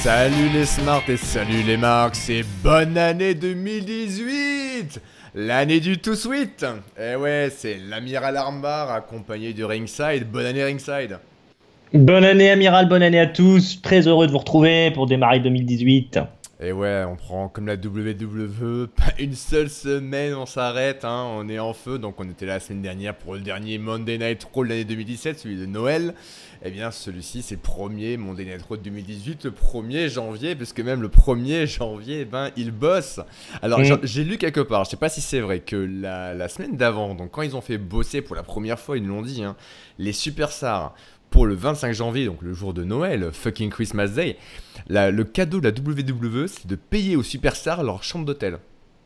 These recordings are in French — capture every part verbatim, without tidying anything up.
Salut les smarts et salut les marques, c'est bonne année deux mille dix-huit, l'année du tout sweet. Eh ouais, c'est l'amiral Armbar accompagné du Ringside. Bonne année Ringside. Bonne année Amiral, bonne année à tous, très heureux de vous retrouver pour démarrer deux mille dix-huit. Et ouais, on prend comme la W W E, pas une seule semaine on s'arrête, hein, on est en feu. Donc on était là la semaine dernière pour le dernier Monday Night Raw de l'année deux mille dix-sept, celui de Noël. Et bien celui-ci c'est le premier Monday Night Raw de deux mille dix-huit, le premier janvier, parce que même le premier janvier, eh ben il bosse. Alors mmh. j'ai lu quelque part, je sais pas si c'est vrai, que la, la semaine d'avant, donc quand ils ont fait bosser pour la première fois, ils l'ont dit, hein, les superstars, pour le vingt-cinq janvier, donc le jour de Noël, fucking Christmas Day, la, le cadeau de la W W E, c'est de payer aux superstars leur chambre d'hôtel.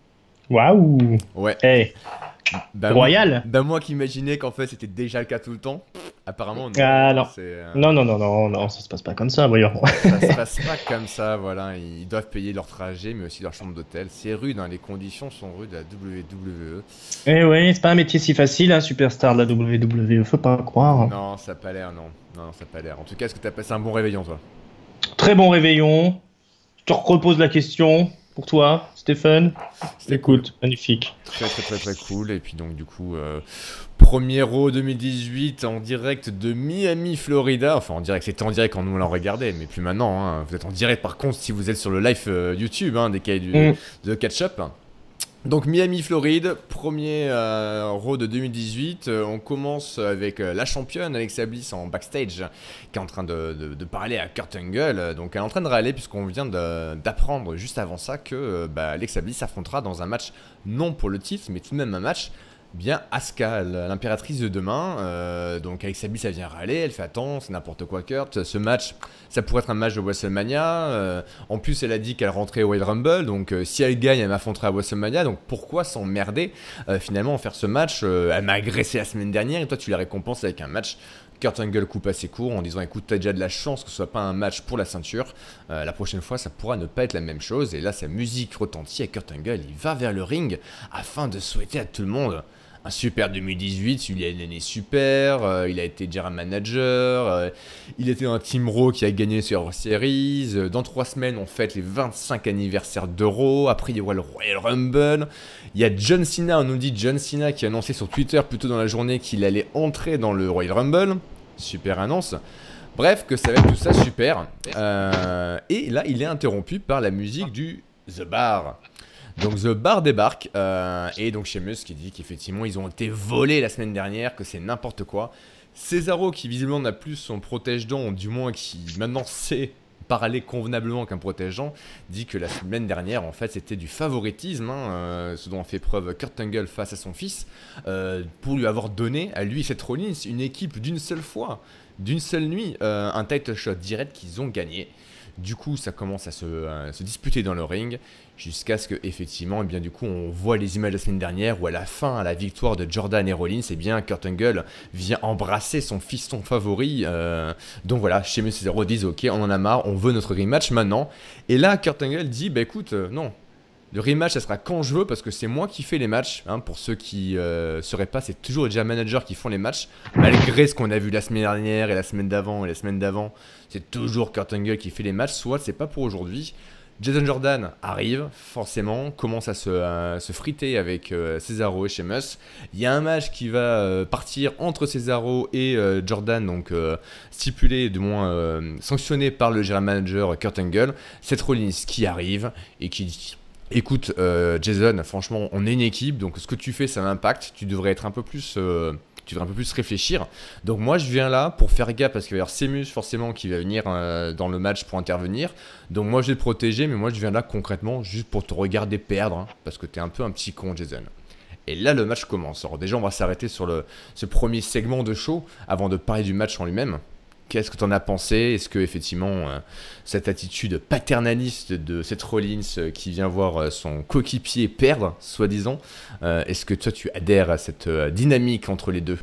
Waouh. Ouais. Hey. Bah, Royal. Moi, bah moi qui imaginais qu'en fait c'était déjà le cas tout le temps, apparemment non. Ah, non. Euh... non, non, non, non, non, ça se passe pas comme ça, voyons. Ça se passe pas comme ça, voilà. Ils doivent payer leur trajet, mais aussi leur chambre d'hôtel. C'est rude, hein, les conditions sont rudes à la W W E. Eh oui, c'est pas un métier si facile, hein, superstar de la W W E, faut pas croire. Non, ça a pas l'air, non. Non, ça a pas l'air. En tout cas, est-ce que t'as passé un bon réveillon, toi? Très bon réveillon. Je te repose la question pour toi, Stéphane. Écoute, cool. Magnifique. Très, très, très, très cool. Et puis, donc, du coup, euh, premier Raw deux mille dix-huit en direct de Miami, Florida. Enfin, en direct, c'était en direct quand nous l'en regardait, mais plus maintenant. Hein. Vous êtes en direct, par contre, si vous êtes sur le live euh, YouTube hein, des cahiers du mm. de Catch-Up. Donc Miami, Floride, premier euh, Raw de deux mille dix-huit, euh, on commence avec euh, la championne Alexa Bliss en backstage qui est en train de, de, de parler à Kurt Angle, donc elle est en train de râler puisqu'on vient de, d'apprendre juste avant ça que euh, bah, Alexa Bliss affrontera dans un match non pour le titre mais tout de même un match bien Asuka, l'impératrice de demain. Euh, donc Alexa Bliss elle vient râler, elle fait attends, c'est n'importe quoi Kurt, ce match ça pourrait être un match de WrestleMania. Euh, en plus elle a dit qu'elle rentrait au Royal Rumble, donc euh, si elle gagne elle m'affronterait à WrestleMania, donc pourquoi s'emmerder euh, finalement en faire ce match. euh, Elle m'a agressé la semaine dernière et toi tu la récompenses avec un match. Kurt Angle coupe assez court en disant écoute t'as déjà de la chance que ce soit pas un match pour la ceinture, euh, la prochaine fois ça pourra ne pas être la même chose. Et là sa musique retentit et Kurt Angle il va vers le ring afin de souhaiter à tout le monde un super deux mille dix-huit, il a une année super, euh, il a été general manager, euh, il était dans un Team Raw qui a gagné sur Series, euh, dans trois semaines on fête les vingt-cinq anniversaires de Raw, après il y aura le Royal Rumble, il y a John Cena, on nous dit John Cena qui a annoncé sur Twitter plus tôt dans la journée qu'il allait entrer dans le Royal Rumble, super annonce. Bref, que ça va être tout ça super, euh, et là il est interrompu par la musique du The Bar. Donc The Bar débarque euh, et donc Sheamus qui dit qu'effectivement ils ont été volés la semaine dernière, que c'est n'importe quoi. Cesaro qui visiblement n'a plus son protège-dents, du moins qui maintenant sait parler convenablement qu'un protège-dents, dit que la semaine dernière en fait c'était du favoritisme, hein, euh, ce dont a fait preuve Kurt Angle face à son fils, euh, pour lui avoir donné à lui et Seth Rollins une équipe d'une seule fois, d'une seule nuit, euh, un title shot direct qu'ils ont gagné. Du coup, ça commence à se, euh, se disputer dans le ring jusqu'à ce que, effectivement, eh bien, du coup, on voit les images de la semaine dernière où, à la fin, à la victoire de Jordan et Rollins, eh bien, Kurt Angle vient embrasser son fiston favori. Euh, donc voilà, Sheamus et Cesaro disent ok, on en a marre, on veut notre rematch maintenant. Et là, Kurt Angle dit bah écoute, euh, non. Le rematch, ça sera quand je veux parce que c'est moi qui fais les matchs. Hein, pour ceux qui ne euh, sauraient pas, c'est toujours les general managers qui font les matchs. Malgré ce qu'on a vu la semaine dernière et la semaine d'avant et la semaine d'avant, c'est toujours Kurt Angle qui fait les matchs. Soit c'est pas pour aujourd'hui. Jason Jordan arrive, forcément, commence à se, à se friter avec euh, Cesaro et Sheamus. Il y a un match qui va euh, partir entre Cesaro et euh, Jordan, donc euh, stipulé, du moins euh, sanctionné par le general manager Kurt Angle. Seth Rollins qui arrive et qui dit écoute, euh, Jason, franchement, on est une équipe, donc ce que tu fais, ça m'impacte. Tu devrais être un peu plus, euh, tu devrais un peu plus réfléchir. Donc moi, je viens là pour faire gaffe parce qu'il va y avoir Sheamus forcément qui va venir euh, dans le match pour intervenir. Donc moi, je vais te protéger, mais moi, je viens là concrètement juste pour te regarder perdre, hein, parce que t'es un peu un petit con, Jason. Et là, le match commence. Alors déjà, on va s'arrêter sur le, ce premier segment de show avant de parler du match en lui-même. Qu'est-ce que tu en as pensé? Est-ce que effectivement euh, cette attitude paternaliste de Seth Rollins euh, qui vient voir euh, son coéquipier perdre, soi-disant, euh, est-ce que toi tu adhères à cette euh, dynamique entre les deux?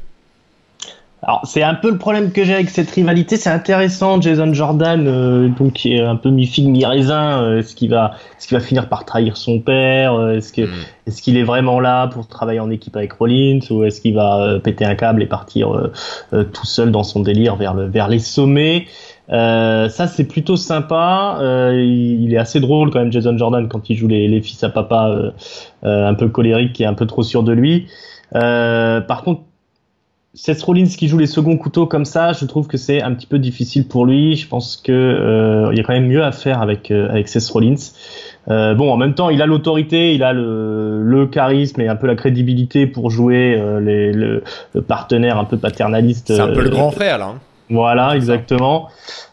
Alors, c'est un peu le problème que j'ai avec cette rivalité. C'est intéressant, Jason Jordan, euh, donc qui est un peu mi-figue, mi-raisin. Euh, est-ce qu'il va, est-ce qu'il va finir par trahir son père? euh, Est-ce que, mm. est-ce qu'il est vraiment là pour travailler en équipe avec Rollins, ou est-ce qu'il va euh, péter un câble et partir euh, euh, tout seul dans son délire vers le, vers les sommets? Euh, ça c'est plutôt sympa. Euh, il, il est assez drôle quand même, Jason Jordan, quand il joue les, les fils à papa euh, euh, un peu colérique et un peu trop sûr de lui. Euh, par contre, Seth Rollins qui joue les seconds couteaux comme ça, je trouve que c'est un petit peu difficile pour lui. Je pense que euh, il y a quand même mieux à faire avec euh, avec Seth Rollins. Euh, bon, en même temps, il a l'autorité, il a le, le charisme et un peu la crédibilité pour jouer euh, les, le, le partenaire un peu paternaliste. C'est un peu le euh, grand frère là. Hein. Voilà, C'est ça. exactement.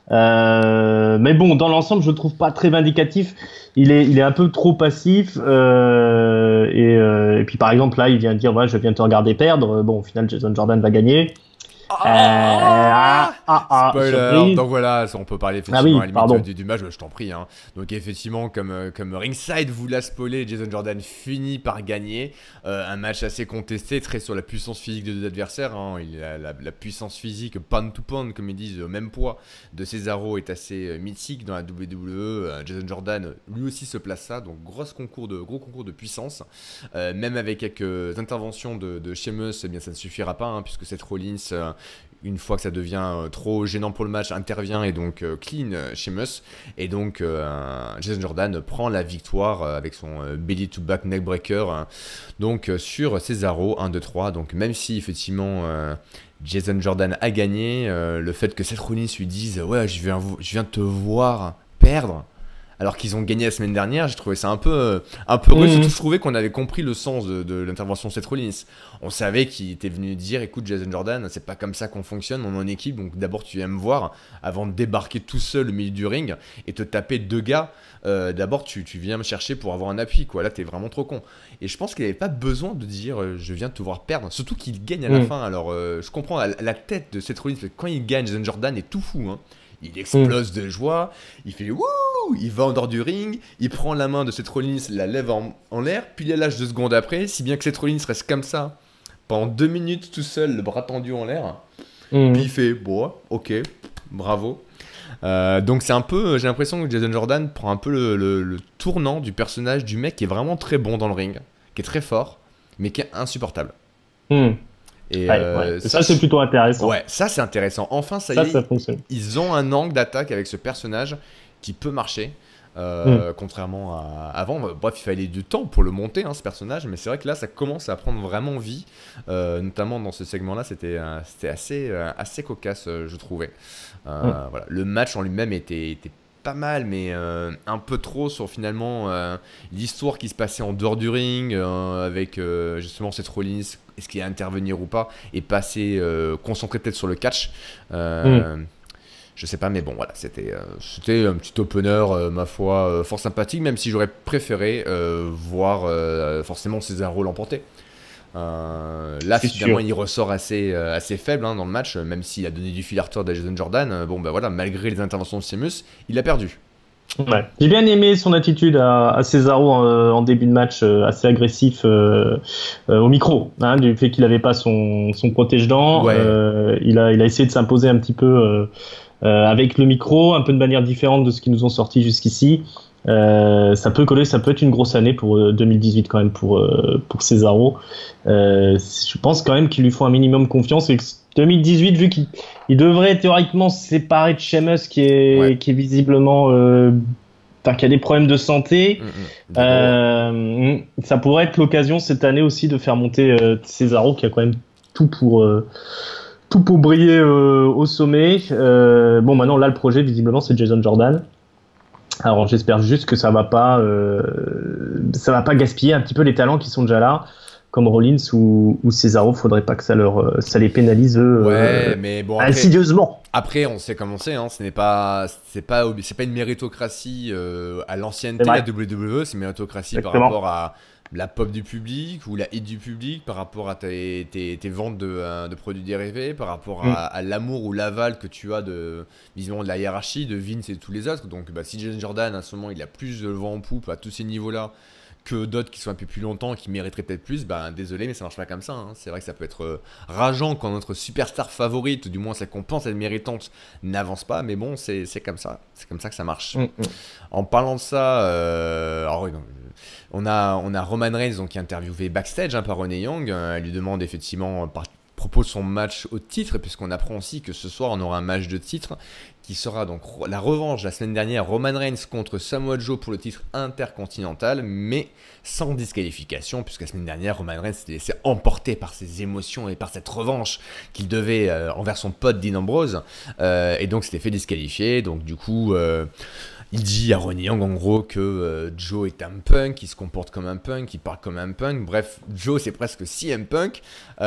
Euh, mais bon, dans l'ensemble, je le trouve pas très vindicatif. Il est, il est un peu trop passif. Euh, et, euh, et puis, par exemple, là, il vient dire, ouais, je viens te regarder perdre. Bon, au final, Jason Jordan va gagner. Euh, ah, ah, ah, Spoiler, surprise. donc voilà, on peut parler effectivement Ah oui, à la limite pardon. du, du match, je t'en prie. Hein. Donc effectivement, comme, euh, comme Ringside vous l'a spoilé, Jason Jordan finit par gagner. Euh, un match assez contesté, très sur la puissance physique de deux adversaires. Hein. Il a la, la puissance physique pound to pound, comme ils disent, au même poids de Cesaro est assez euh, mythique dans la W W E. Euh, Jason Jordan, lui aussi se place ça, donc gros concours de, gros concours de puissance. Euh, même avec quelques interventions de, de Sheamus, eh bien, ça ne suffira pas, hein, puisque Seth Rollins... Euh, une fois que ça devient euh, trop gênant pour le match, intervient et donc euh, clean euh, Sheamus. Et donc euh, Jason Jordan prend la victoire euh, avec son euh, belly to back neckbreaker hein, donc euh, sur Cesaro un deux trois. Donc même si effectivement euh, Jason Jordan a gagné, euh, le fait que Seth Rollins lui dise ouais je viens, je viens te voir perdre alors qu'ils ont gagné la semaine dernière, j'ai trouvé ça un peu, euh, un peu rude. Mmh. Surtout, je trouvais qu'on avait compris le sens de, de l'intervention de Seth Rollins. On savait qu'il était venu dire écoute, Jason Jordan, c'est pas comme ça qu'on fonctionne, on est en équipe, donc d'abord tu viens me voir avant de débarquer tout seul au milieu du ring et te taper deux gars. Euh, d'abord, tu, tu viens me chercher pour avoir un appui, quoi. Là, t'es vraiment trop con. Et je pense qu'il avait pas besoin de dire euh, je viens te voir perdre, surtout qu'il gagne à la Mmh. fin. Alors, euh, je comprends la, la tête de Seth Rollins, quand il gagne, Jason Jordan est tout fou, hein. Il Mmh. explose de joie, il fait wouh, il va en dehors du ring, il prend la main de Seth Rollins, la lève en, en l'air, puis il la lâche deux secondes après, si bien que Seth Rollins reste comme ça pendant deux minutes tout seul, le bras tendu en l'air, Mmh. puis il fait bon, ok, bravo. Euh, donc c'est un peu, j'ai l'impression que Jason Jordan prend un peu le, le- le tournant du personnage du mec qui est vraiment très bon dans le ring, qui est très fort, mais qui est insupportable. Mmh. Et Ouais, euh, ouais. Ça, c'est plutôt intéressant. Ouais, ça c'est intéressant. Enfin, ça, Ça, y est, ça fonctionne. ils ont un angle d'attaque avec ce personnage qui peut marcher. euh, contrairement à avant. Bref, il fallait du temps pour le monter, hein, ce personnage, mais c'est vrai que là, ça commence à prendre vraiment vie, euh, notamment dans ce segment-là, c'était euh, c'était assez, euh, assez cocasse, euh, je trouvais. Euh, Mm. voilà. Le match en lui-même était, était pas mal, mais euh, un peu trop sur finalement euh, l'histoire qui se passait en dehors du ring, euh, avec euh, justement cette Rollins, est-ce qu'il y a à intervenir ou pas, et passer euh, concentré peut-être sur le catch. Euh, Mm. Je sais pas, mais bon, voilà, c'était euh, c'était un petit opener, euh, ma foi, euh, fort sympathique, même si j'aurais préféré euh, voir euh, forcément Cesaro l'emporter. Euh, là, C'est finalement, sûr. il ressort assez, euh, assez faible hein, dans le match, même s'il a donné du fil à retordre à Jason Jordan. Euh, bon, bah voilà, malgré les interventions de Sheamus, il a perdu. Ouais. J'ai bien aimé son attitude à, à Cesaro en, euh, en début de match, euh, assez agressif euh, euh, au micro, hein, du fait qu'il n'avait pas son, son protège-dents. Ouais. Euh, il a, il a essayé de s'imposer un petit peu euh, euh, avec le micro, un peu de manière différente de ce qu'ils nous ont sorti jusqu'ici. Euh, ça peut coller, ça peut être une grosse année pour euh, deux mille dix-huit quand même pour euh, pour Cesaro. Euh, je pense quand même qu'il lui faut un minimum confiance et que deux mille dix-huit, vu qu'il il devrait théoriquement se séparer de Sheamus qui est Ouais. qui est visiblement euh, enfin, qui a des problèmes de santé. Mm, mm. Des gros, hein. Euh, ça pourrait être l'occasion cette année aussi de faire monter euh, Cesaro qui a quand même tout pour euh, tout pour briller euh, au sommet. Euh, bon, maintenant là le projet visiblement c'est Jason Jordan. Alors j'espère juste que ça va pas euh, ça va pas gaspiller un petit peu les talents qui sont déjà là, comme Rollins ou, ou Cesaro. Faudrait pas que ça leur euh, ça les pénalise eux, Ouais, euh, mais bon, après, insidieusement. après, on sait comment c'est, hein, ce n'est pas, c'est pas, c'est pas une méritocratie euh, à l'ancienneté, C'est vrai. la W W E, c'est une méritocratie par Exactement. rapport à la pop du public ou la hit du public, par rapport à tes, tes, tes ventes de, euh, de produits dérivés, par rapport à, Mm. à l'amour ou l'aval que tu as de, visiblement, de la hiérarchie, de Vince et tous les autres. Donc, bah, si Jason Jordan, à ce moment, il a plus de vent en poupe à tous ces niveaux-là, que d'autres qui sont un peu plus longtemps, qui mériteraient peut-être plus, bah désolé, mais ça marche pas comme ça. Hein. C'est vrai que ça peut être euh, rageant quand notre superstar favorite, ou du moins celle qu'on pense être méritante, n'avance pas, mais bon, c'est c'est comme ça. C'est comme ça que ça marche. Mm, mm. En parlant de ça, euh, alors, oui, non, on, a, on a Roman Reigns donc, qui est interviewé backstage hein, par Renee Young. Euh, elle lui demande effectivement par- propos de son match au titre, puisqu'on apprend aussi que ce soir on aura un match de titre qui sera donc la revanche la semaine dernière, Roman Reigns contre Samoa Joe pour le titre intercontinental, mais sans disqualification, puisque la semaine dernière Roman Reigns s'était laissé emporter par ses émotions et par cette revanche qu'il devait euh, envers son pote Dean Ambrose, euh, et donc s'était fait disqualifier. Donc du coup euh, il dit à Ronnie Young en gros que euh, Joe est un punk, il se comporte comme un punk, il parle comme un punk. Bref, Joe c'est presque C M Punk.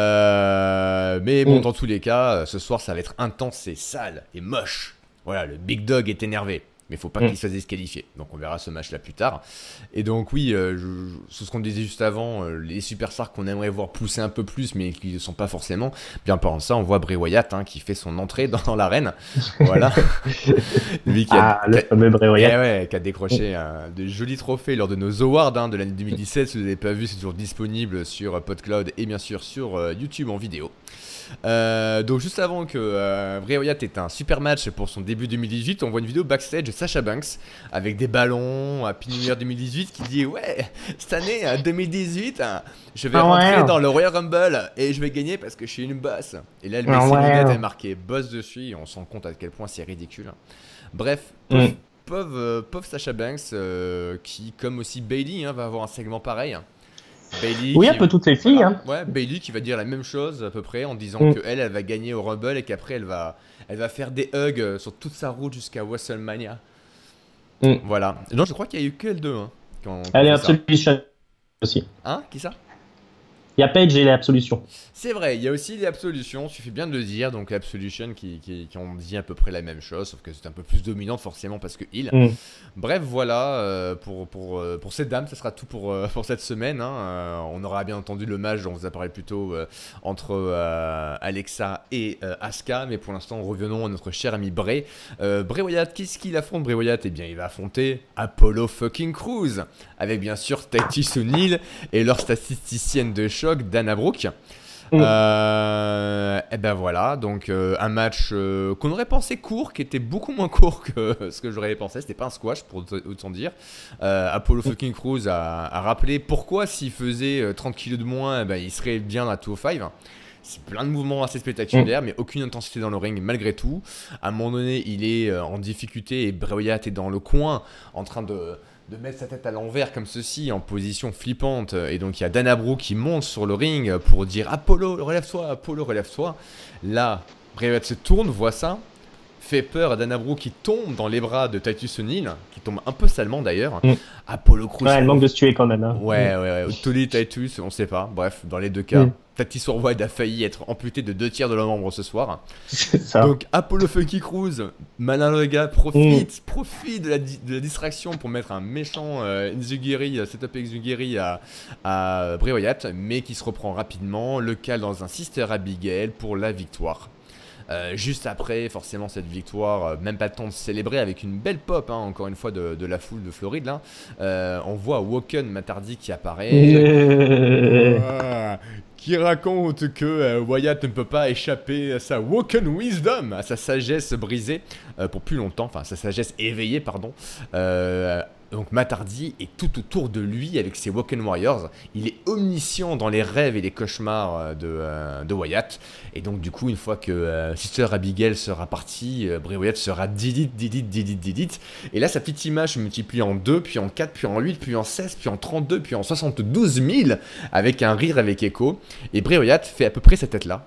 Euh, mais bon, mm. dans tous les cas, ce soir ça va être intense et sale et moche. Voilà, le Big Dog est énervé. Mais il ne faut pas mm. qu'il se fasse disqualifier. Donc on verra ce match-là plus tard. Et donc oui, euh, je, c'est ce qu'on disait juste avant, euh, les superstars qu'on aimerait voir pousser un peu plus, mais qui ne sont pas forcément. Bien par ça, on voit Bray Wyatt hein, qui fait son entrée dans, dans l'arène. Voilà. Lui qui a, ah, le fameux Bray Wyatt. Eh ouais, qui a décroché euh, de jolis trophées lors de nos awards hein, de l'année deux mille dix-sept. Si vous n'avez pas vu, c'est toujours disponible sur PodCloud et bien sûr sur euh, YouTube en vidéo. Euh, donc juste avant que euh, Bray Wyatt ait un super match pour son début deux mille dix-huit, on voit une vidéo backstage de Sasha Banks avec des ballons à Happy New Year deux mille dix-huit qui dit ouais, cette année deux mille dix-huit je vais ah rentrer ouais. dans le Royal Rumble et je vais gagner parce que je suis une boss. Et là le mec ah ouais. lunettes est marqué boss dessus et on se rend compte à quel point c'est ridicule. Bref, mm. pauvre, pauvre, euh, pauvre Sasha Banks euh, qui comme aussi Bayley hein, va avoir un segment pareil. Bayley oui, un peu toutes les filles. Voilà, hein. Ouais, Bayley qui va dire la même chose à peu près en disant mm. qu'elle, elle va gagner au Rumble et qu'après elle va, elle va faire des hugs sur toute sa route jusqu'à WrestleMania. Mm. Voilà. Non, je crois qu'il y a eu que L deux. Hein, quand, quand elle est Absolution aussi. Hein, qui ça? Il y a Paige et les Absolution. C'est vrai, il y a aussi les Absolution, suffit bien de le dire. Donc Absolution qui, qui, qui ont dit à peu près la même chose, sauf que c'est un peu plus dominante forcément parce que il. Mm. Bref, voilà, euh, pour, pour, euh, pour cette dame, ça sera tout pour, euh, pour cette semaine. Hein. Euh, on aura bien entendu le match dont on vous a parlé plus tôt euh, entre euh, Alexa et euh, Asuka. Mais pour l'instant, revenons à notre cher ami Bray. Euh, Bray Wyatt, qu'est-ce qu'il affronte Bray Wyatt? Eh bien, il va affronter Apollo fucking Crews, avec bien sûr Titus O'Neil et leur statisticienne de choc, Dana Brooke. Mmh. Euh, et ben voilà, donc euh, un match euh, qu'on aurait pensé court, qui était beaucoup moins court que ce que j'aurais pensé. C'était pas un squash pour autant dire. Euh, Apollo mmh. fucking Crews a, a rappelé pourquoi s'il faisait trente kilos de moins, eh ben, il serait bien à deux cent cinq. C'est plein de mouvements assez spectaculaires, mmh. mais aucune intensité dans le ring malgré tout. À un moment donné, il est euh, en difficulté et Bray Wyatt est dans le coin en train de de mettre sa tête à l'envers comme ceci, en position flippante. Et donc il y a Dana Brooke qui monte sur le ring pour dire « Apollo, relève-toi, Apollo, relève-toi ». Là, Bray Wyatt se tourne, voit ça, fait peur à Dana Brooke qui tombe dans les bras de Titus O'Neil, qui tombe un peu salement d'ailleurs. Mm. Apollo Crews... Ouais, elle manque de se tuer quand même. Hein. Ouais, mm. ouais, ouais. Tony Titus, on sait pas. Bref, dans les deux cas... Mm. Titus O'Neil a failli être amputé de deux tiers de leur membre ce soir. C'est ça. Donc Apollo Funky Crews, malin le gars, profite, mm. profite de la, di- de la distraction pour mettre un méchant euh, Enzugiri, setup Enzugiri à, à Bray Wyatt, mais qui se reprend rapidement, le cale dans un Sister Abigail pour la victoire. Euh, juste après, forcément, cette victoire, euh, même pas le temps de célébrer avec une belle pop, hein, encore une fois, de, de la foule de Floride. Là. Euh, on voit Woken Matardi qui apparaît, euh, qui raconte que euh, Wyatt ne peut pas échapper à sa Woken Wisdom, à sa sagesse brisée euh, pour plus longtemps, enfin, sa sagesse éveillée, pardon. Euh, Donc Matardi est tout autour de lui avec ses Woken Warriors. Il est omniscient dans les rêves et les cauchemars de, euh, de Wyatt. Et donc du coup, une fois que euh, Sister Abigail sera partie, euh, Bray Wyatt sera delete, delete, delete, delete. Et là, sa petite image se multiplie en deux, puis en quatre, puis en huit, puis en seize, puis en trente-deux, puis en soixante-douze mille, avec un rire avec écho. Et Bray Wyatt fait à peu près cette tête-là.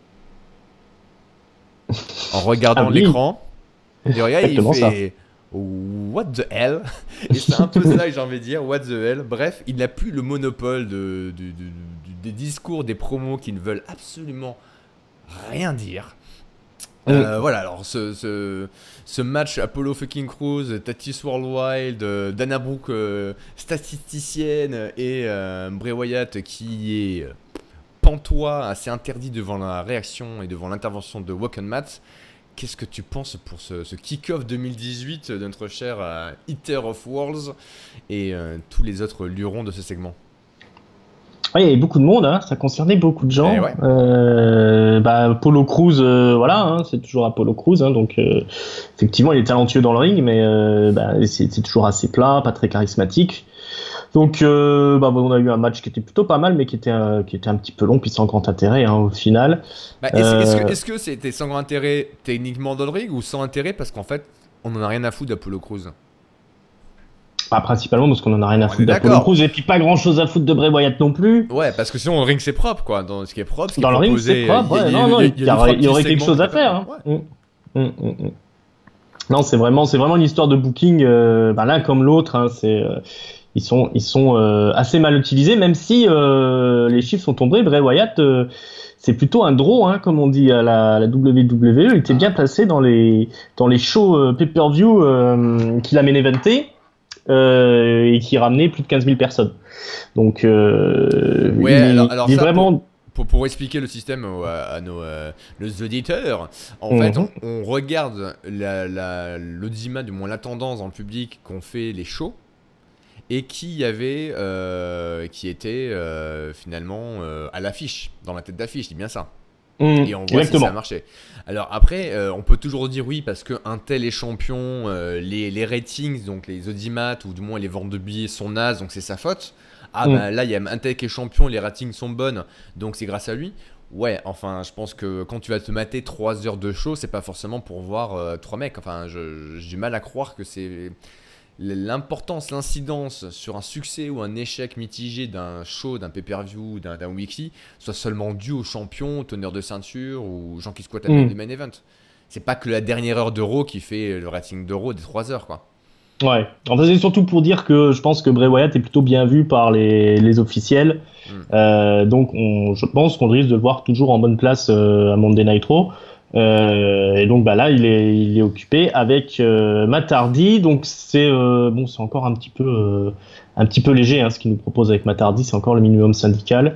En regardant ah oui. l'écran. Et regarde, il fait... Ça. What the hell? Et c'est un peu ça que j'ai envie de dire, what the hell. Bref, il n'a plus le monopole de, de, de, de, des discours, des promos qui ne veulent absolument rien dire. Mm. Euh, voilà, alors ce, ce, ce match Apollo fucking Crews, Titus Worldwide, euh, Dana Brooke, euh, statisticienne, et euh, Bray Wyatt qui est pantois, assez interdit devant la réaction et devant l'intervention de Woken Matt. Qu'est-ce que tu penses pour ce, ce kick-off deux mille dix-huit de notre cher euh, Eater of Worlds et euh, tous les autres lurons de ce segment? Oui, il y avait beaucoup de monde, hein, ça concernait beaucoup de gens. Eh ouais. euh, bah, Apollo Crews, euh, voilà, hein, c'est toujours Apollo Crews, hein, donc euh, effectivement il est talentueux dans le ring, mais euh, bah, c'est, c'est toujours assez plat, pas très charismatique. Donc, euh, bah, bon, on a eu un match qui était plutôt pas mal, mais qui était, euh, qui était un petit peu long, puis sans grand intérêt hein, au final. Bah, est-ce Euh, est-ce que est-ce que c'était sans grand intérêt techniquement dans le ring ou sans intérêt parce qu'en fait, on en a rien à foutre d'Apollo Crews? Bah, principalement parce qu'on en a rien à On est foutre d'Apollo d'accord. Crews, et puis pas grand chose à foutre de Bray Wyatt non plus. Ouais, parce que sinon, le ring c'est propre quoi. Dans ce qui est propre, ce qui est Dans le ring, proposé, c'est propre, il y a- ouais, il y a- non, il y non, a- il il y y, a deux, trois aurait, il y petits aurait quelque segments chose qui à étaient pas faire. mal. Hein. Ouais. Mm, mm, mm, mm. Non, c'est vraiment, c'est vraiment une histoire de booking, euh, bah, l'un comme l'autre. Hein, c'est, euh, ils sont, ils sont euh, assez mal utilisés, même si euh, les chiffres sont tombés. Bray Wyatt, euh, c'est plutôt un draw, hein, comme on dit à la, la W W E. Il était Ah. bien placé dans les, dans les shows euh, pay-per-view euh, qu'il a main eventé euh, et qui ramenait plus de quinze mille personnes. Donc, euh, Ouais, il, est- alors, alors il est ça, vraiment. pour, pour, pour expliquer le système au- à, à nos, euh, nos auditeurs, en Mhm. fait, on, on regarde la, la, l'audimat, du moins la tendance dans le public qu'on fait les shows, et qui y avait, euh, qui était euh, finalement euh, à l'affiche, dans la tête d'affiche, c'est bien ça. Mhm, Et on voit si exactement. ça a marché. Alors après, euh, on peut toujours dire oui parce qu'un tel est champion, euh, les, les ratings, donc les audimats ou du moins les ventes de billets sont nazes, donc c'est sa faute. Ah Mm. bah là, il y a un tel qui est champion, les ratings sont bonnes, donc c'est grâce à lui. Ouais, enfin, je pense que quand tu vas te mater trois heures de show, c'est pas forcément pour voir euh, trois mecs. Enfin, je- j'ai du mal à croire que c'est l'importance, l'incidence sur un succès ou un échec mitigé d'un show, d'un pay-per-view, d'un d'un weekly, soit seulement dû aux champions, teneurs de ceinture ou gens qui squattent Mm. les main events. C'est pas que la dernière heure d'Euro qui fait le rating d'Euro des trois heures, quoi. Ouais. Enfin, c'est surtout pour dire que je pense que Bray Wyatt est plutôt bien vu par les, les officiels. Mm. Euh, donc, on, je pense qu'on risque de le voir toujours en bonne place euh, à Monday Night Raw. Euh, et donc, bah là, il est, il est occupé avec euh, Matt Hardy. Donc, c'est euh, bon, c'est encore un petit peu, euh, un petit peu léger, hein, ce qu'il nous propose avec Matt Hardy. C'est encore le minimum syndical.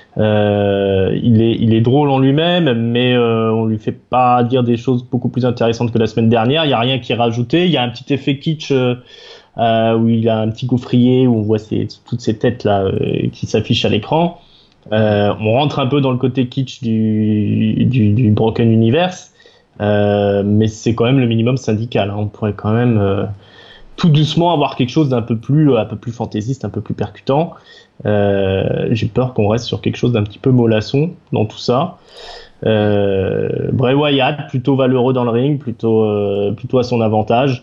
Euh, il est, il est drôle en lui-même, mais euh, on lui fait pas dire des choses beaucoup plus intéressantes que la semaine dernière. Il y a rien qui est rajouté. Il y a un petit effet kitsch euh, euh, où il a un petit gaufrier où on voit ses, toutes ces têtes là euh, qui s'affichent à l'écran. Euh, on rentre un peu dans le côté kitsch du, du, du Broken Universe, euh, mais c'est quand même le minimum syndical. Hein. On pourrait quand même euh, tout doucement avoir quelque chose d'un peu plus, un peu plus fantaisiste, un peu plus percutant. Euh, j'ai peur qu'on reste sur quelque chose d'un petit peu mollasson dans tout ça. Euh, Bray Wyatt, plutôt valeureux dans le ring, plutôt, euh, plutôt à son avantage.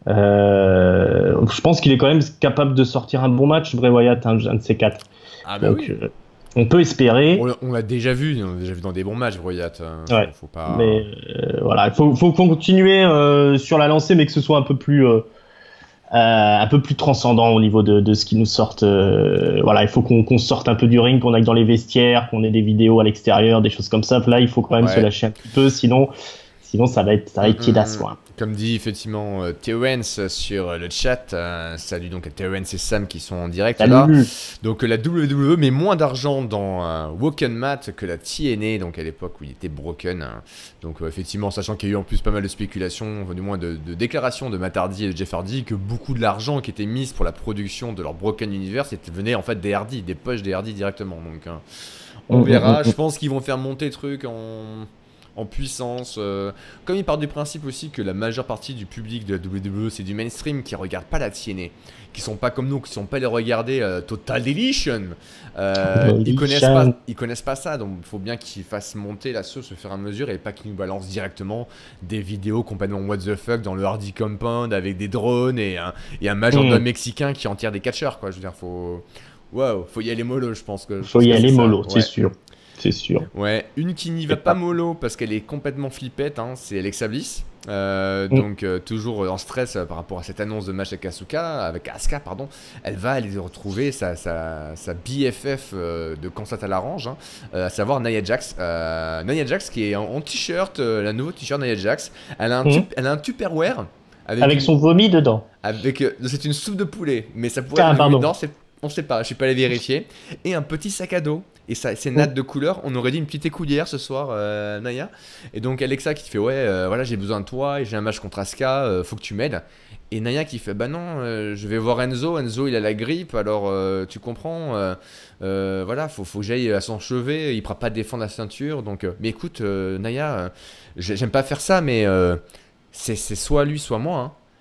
Euh, je pense qu'il est quand même capable de sortir un bon match, Bray Wyatt, un, un de ces quatre. Ah bah Donc, oui. euh, on peut espérer. On l'a- On l'a déjà vu, on l'a déjà vu dans des bons matchs, Wyatt. hein. Ouais. Faut, faut pas. Mais euh, voilà, il faut, faut continuer euh, sur la lancée, mais que ce soit un peu plus, euh, euh, un peu plus transcendant au niveau de, de ce qui nous sortent. Euh, voilà, il faut qu'on qu'on sorte un peu du ring, qu'on aille dans les vestiaires, qu'on ait des vidéos à l'extérieur, des choses comme ça. Là, il faut quand même Ouais. se lâcher un petit peu, sinon, sinon ça va être, ça va être Mm, tiédasse, mm, quoi. Comme dit effectivement euh, Terence sur le chat, euh, salut donc à Terence et Sam qui sont en direct là. Salut. Donc euh, la W W E met moins d'argent dans euh, Woken Matt que la T N A, donc à l'époque où il était broken. hein. Donc euh, effectivement, sachant qu'il y a eu en plus pas mal de spéculations, enfin, du moins de, de déclarations de Matt Hardy et de Jeff Hardy, que beaucoup de l'argent qui était mis pour la production de leur Broken Universe était, venait en fait des Hardy, des poches des Hardy directement. Donc hein, on Mm, verra, mm, mm, je pense qu'ils vont faire monter le truc en... en puissance. euh, Comme il part du principe aussi que la majeure partie du public de la W W E c'est du mainstream qui regarde pas la T N A, qui sont pas comme nous, qui sont pas les regarder euh, Total Deletion. Euh, ils connaissent pas, ils connaissent pas ça, donc il faut bien qu'ils fassent monter la sauce au fur et à mesure et pas qu'ils nous balancent directement des vidéos complètement what the fuck dans le Hardy Compound avec des drones et un, et un majordome Mm. mexicain qui enterre des catcheurs quoi. Je veux dire, faut, waouh, faut y aller mollo, je pense que. je Faut pense y que aller c'est ça. mollo, Ouais. c'est sûr. C'est sûr. Ouais, une qui n'y va pas mollo parce qu'elle est complètement flippette, hein, c'est Alexa Bliss. Euh, Mm. Donc euh, toujours en stress euh, par rapport à cette annonce de match avec Asuka, avec Asuka pardon. Elle va aller retrouver sa, sa, sa B F F euh, de quand ça l'arrange, hein, euh, à savoir Nia Jax. Euh, Nia Jax qui est en, en t-shirt, euh, la nouveau t-shirt Nia Jax. Elle a un, Mm. tup- elle a un Tupperware avec, Avec une- son vomi dedans. avec euh, c'est une soupe de poulet, mais ça pourrait Ah, être pardon. non, c'est on sait pas, je suis pas allé vérifier. Et un petit sac à dos. Et ça, c'est natte de couleur. On aurait dit une petite écoulière ce soir, euh, Naya. Et donc Alexa qui fait ouais, euh, voilà, j'ai besoin de toi et j'ai un match contre Asuka, euh, faut que tu m'aides. Et Naya qui fait bah non, euh, je vais voir Enzo. Enzo il a la grippe, alors euh, tu comprends. euh, euh, voilà, faut, faut que j'aille à son chevet. Il pourra pas défendre la ceinture. Donc, euh, mais écoute, euh, Naya, euh, j'ai- j'aime pas faire ça, mais euh, c'est c'est soit lui, soit moi. hein.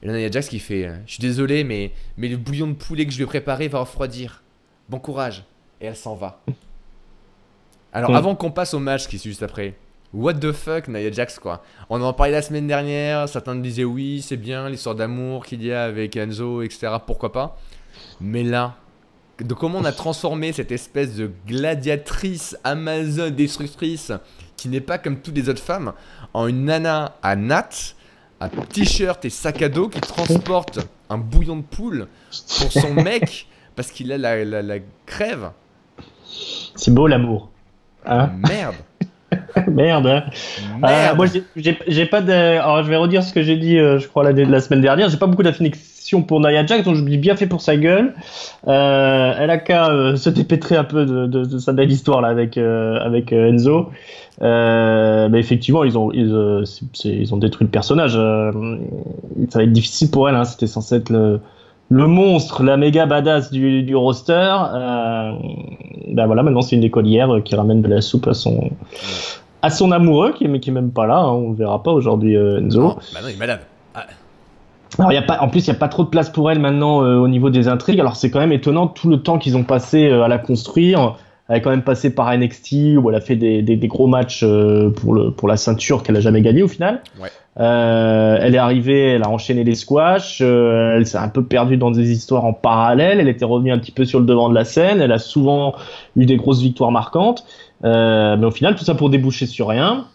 Et là, Nia Jax qui fait « Je suis désolé, mais, mais le bouillon de poulet que je lui ai préparé va refroidir. Bon courage. » Et elle s'en va. Alors, mmh. avant qu'on passe au match qui est juste après, what the fuck, Nia Jax, quoi. On en parlait la semaine dernière, certains disaient oui, c'est bien, l'histoire d'amour qu'il y a avec Enzo, et cetera. Pourquoi pas. Mais là, de comment on a transformé cette espèce de gladiatrice Amazon destructrice qui n'est pas comme toutes les autres femmes en une nana à natte, à t-shirt et sac à dos qui transporte un bouillon de poule pour son mec parce qu'il a la, la, la crève. C'est beau l'amour. Hein? Merde. Merde. Hein. Merde. Euh, moi, j'ai, j'ai pas de. Alors, je vais redire ce que j'ai dit, euh, je crois, la, la semaine dernière. J'ai pas beaucoup d'affection pour Nia Jax, donc je me dis bien fait pour sa gueule. Euh, elle a qu'à euh, se dépêtrer un peu de, de, de sa belle histoire là avec euh, avec euh, Enzo. Euh, mais effectivement, ils ont ils, euh, c'est, c'est, ils ont détruit le personnage. Euh, ça va être difficile pour elle. Hein. C'était censé être le le monstre, la méga badass du, du roster. Euh, ben voilà, maintenant c'est une écolière qui ramène de la soupe à son à son amoureux qui mais qui est même pas là. Hein, on le verra pas aujourd'hui, euh, Enzo. Non, bah non, il est malade. Ah. Alors il y a pas, en plus il y a pas trop de place pour elle maintenant euh, au niveau des intrigues. Alors c'est quand même étonnant tout le temps qu'ils ont passé euh, à la construire. Elle est quand même passée par N X T où elle a fait des, des, des gros matchs euh, pour le pour la ceinture qu'elle a jamais gagnée au final. Ouais. Euh, elle est arrivée, elle a enchaîné les squash, euh, elle s'est un peu perdue dans des histoires en parallèle, elle était revenue un petit peu sur le devant de la scène, elle a souvent eu des grosses victoires marquantes, euh, mais au final tout ça pour déboucher sur rien.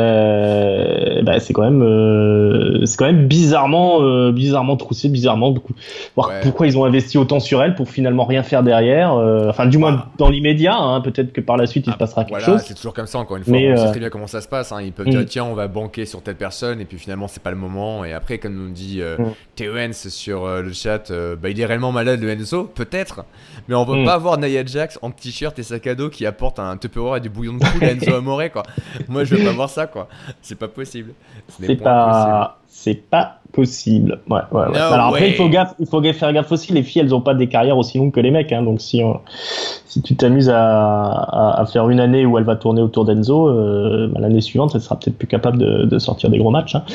Euh, bah, c'est quand même euh, c'est quand même bizarrement euh, bizarrement troussé, bizarrement beaucoup. Voir Ouais. pourquoi ils ont investi autant sur elle pour finalement rien faire derrière, euh, enfin du moins dans l'immédiat, hein, peut-être que par la suite il Ah, se passera quelque voilà, chose. c'est toujours comme ça, encore une fois. Mais, on euh... sait très bien comment ça se passe. Hein. Ils peuvent mm. dire, tiens, on va banquer sur telle personne, et puis finalement, c'est pas le moment. Et après, comme nous dit euh, mm. Théo Hens sur euh, le chat, euh, bah, il est réellement malade, le Enzo, peut-être. Mais on veut Mm. pas avoir Nia Jax en t-shirt et sac à dos qui apporte un Tupperware et du bouillon de poule à Enzo Amore, quoi. Moi, je veux pas voir ça, quoi. C'est pas possible. Ce n'est C'est point pas, c'est pas possible. Ouais, ouais, ouais. No Alors après, way. il faut gaffe, il faut faire gaffe aussi. Les filles, elles ont pas des carrières aussi longues que les mecs, hein. Donc si on, si tu t'amuses à, à, à faire une année où elle va tourner autour d'Enzo, euh, bah, l'année suivante, elle sera peut-être plus capable de, de sortir des gros matchs. Hein.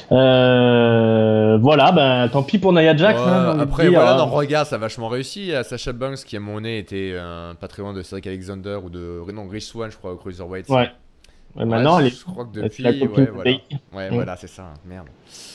Euh, voilà, ben tant pis pour Nia Jax. Ouais, hein, après, dire, voilà, hein. dans le regard, ça a vachement réussi. À Sasha Banks, qui à mon nez était euh, pas très loin de Cedric Alexander ou de non, Rich Swann, je crois, au Cruiserweight. Ouais. Ouais, maintenant, ouais, elle est. je crois que elle depuis, est la copine ouais, de voilà. Bayley. Ouais, Mm. voilà, c'est ça, merde.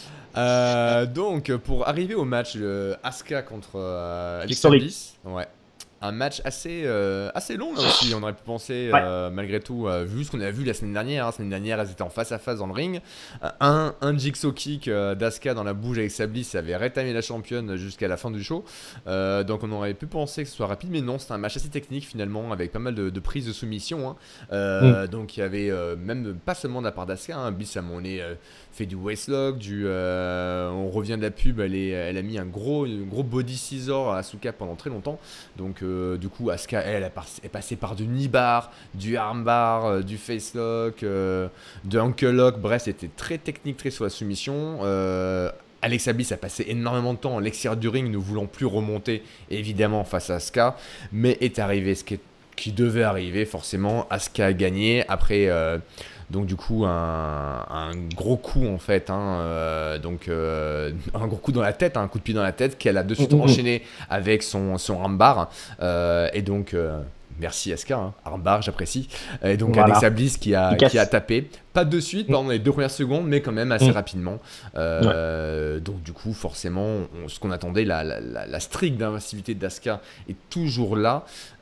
Euh, donc, pour arriver au match, le Asuka contre euh, Alexa Historique. Bliss, ouais. Un match assez, euh, assez long là aussi, on aurait pu penser, Ouais. euh, malgré tout, euh, vu ce qu'on a vu la semaine dernière. La semaine dernière, elles étaient en face à face dans le ring. Euh, un, un jigsaw kick euh, d'Asuka dans la bouche avec sa Bliss avait rétamé la championne jusqu'à la fin du show. Euh, donc on aurait pu penser que ce soit rapide, mais non, c'était un match assez technique finalement, avec pas mal de, de prises de soumission. Hein. Euh, mm. Donc il y avait euh, même pas seulement de la part d'Asuka, hein, Bliss à mon nez euh, fait du waistlock, du, euh, on revient de la pub, elle, est, elle a mis un gros, un gros body scissor à Asuka pendant très longtemps. Donc euh, du coup Asuka elle, elle est passée par du knee bar, du arm bar, euh, du face lock, euh, de ankle lock. Bref, c'était très technique, très sur la soumission. euh, Alexa Bliss a passé énormément de temps à l'extérieur du ring, ne voulant plus remonter évidemment face à Asuka, mais est arrivé ce qui, est, qui devait arriver forcément. Asuka a gagné après euh, donc du coup un, un gros coup en fait, hein, euh, donc euh, un gros coup dans la tête, hein, un coup de pied dans la tête qu'elle a de suite enchaîné avec son, son armbar, euh, et donc euh, merci Asuka, hein, armbar j'apprécie, et donc voilà. Alexa Bliss qui a, qui a tapé, pas de suite pendant les deux premières secondes, mais quand même assez mmh. rapidement, euh, ouais. Donc du coup forcément on, ce qu'on attendait, la, la, la, la stricte d'invincibilité d'Asuka est toujours là.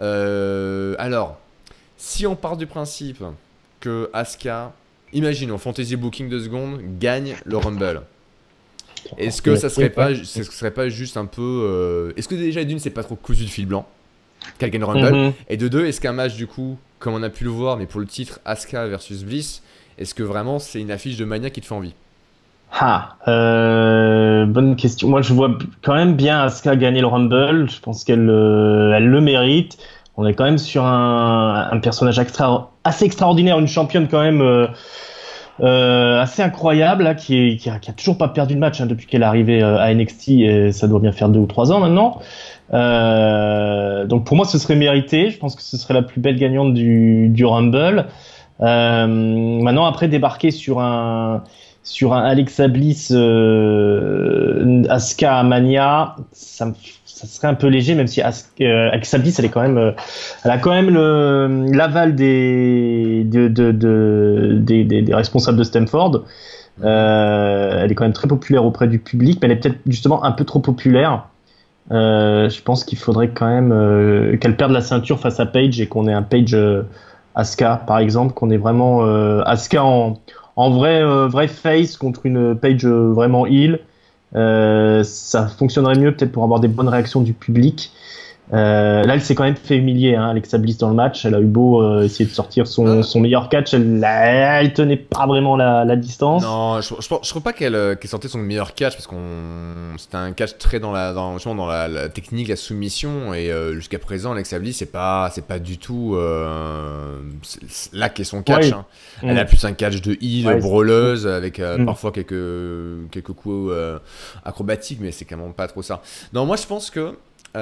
Euh, alors si on part du principe que Asuka, imaginons, fantasy booking deux secondes, gagne le Rumble. Est-ce que ça serait pas, ça serait pas juste un peu, euh, est-ce que déjà d'une c'est pas trop cousu de fil blanc qu'elle gagne le Rumble, mm-hmm. Et de deux, est-ce qu'un match du coup, comme on a pu le voir, mais pour le titre Asuka versus Bliss, est-ce que vraiment c'est une affiche de Mania qui te fait envie? Ah, euh, bonne question. Moi je vois quand même bien Asuka gagner le Rumble. Je pense qu'elle, euh, elle le mérite. On est quand même sur un, un personnage extra, assez extraordinaire, une championne quand même euh, euh, assez incroyable, là, qui, est, qui, a, qui a toujours pas perdu de match hein, depuis qu'elle est arrivée euh, à N X T, et ça doit bien faire deux ou trois ans maintenant. Euh, donc pour moi, ce serait mérité. Je pense que ce serait la plus belle gagnante du, du Rumble. Euh, maintenant, après débarquer sur un sur un Alexa Bliss euh, Asuka Mania, ça, me, ça serait un peu léger, même si Asuka, euh, Alexa Bliss, elle est quand même, euh, elle a quand même le l'aval des, de, de, de, des, des, des responsables de Stamford. Euh, elle est quand même très populaire auprès du public, mais elle est peut-être justement un peu trop populaire. Euh, je pense qu'il faudrait quand même euh, qu'elle perde la ceinture face à Paige et qu'on ait un Paige euh, Asuka par exemple, qu'on ait vraiment euh, Asuka en, en vrai euh, vrai face contre une Paige euh, vraiment heel. Euh, ça fonctionnerait mieux peut-être pour avoir des bonnes réactions du public. Euh, là, elle s'est quand même fait humilier, hein, Alexa Bliss dans le match. Elle a eu beau euh, essayer de sortir son, son meilleur catch, elle, elle tenait pas vraiment la, la distance. Non, je, je, je trouve pas qu'elle euh, qu'elle sortait son meilleur catch parce qu'on c'était un catch très dans la dans, dans la, la technique, la soumission et euh, jusqu'à présent Alexa Bliss c'est pas c'est pas du tout euh, là qu'est son catch. Ouais. Hein. Mm. Elle a plus un catch de heel, ouais, brawleuse avec euh, mm. parfois quelques quelques coups euh, acrobatiques, mais c'est quand même pas trop ça. Non, moi je pense que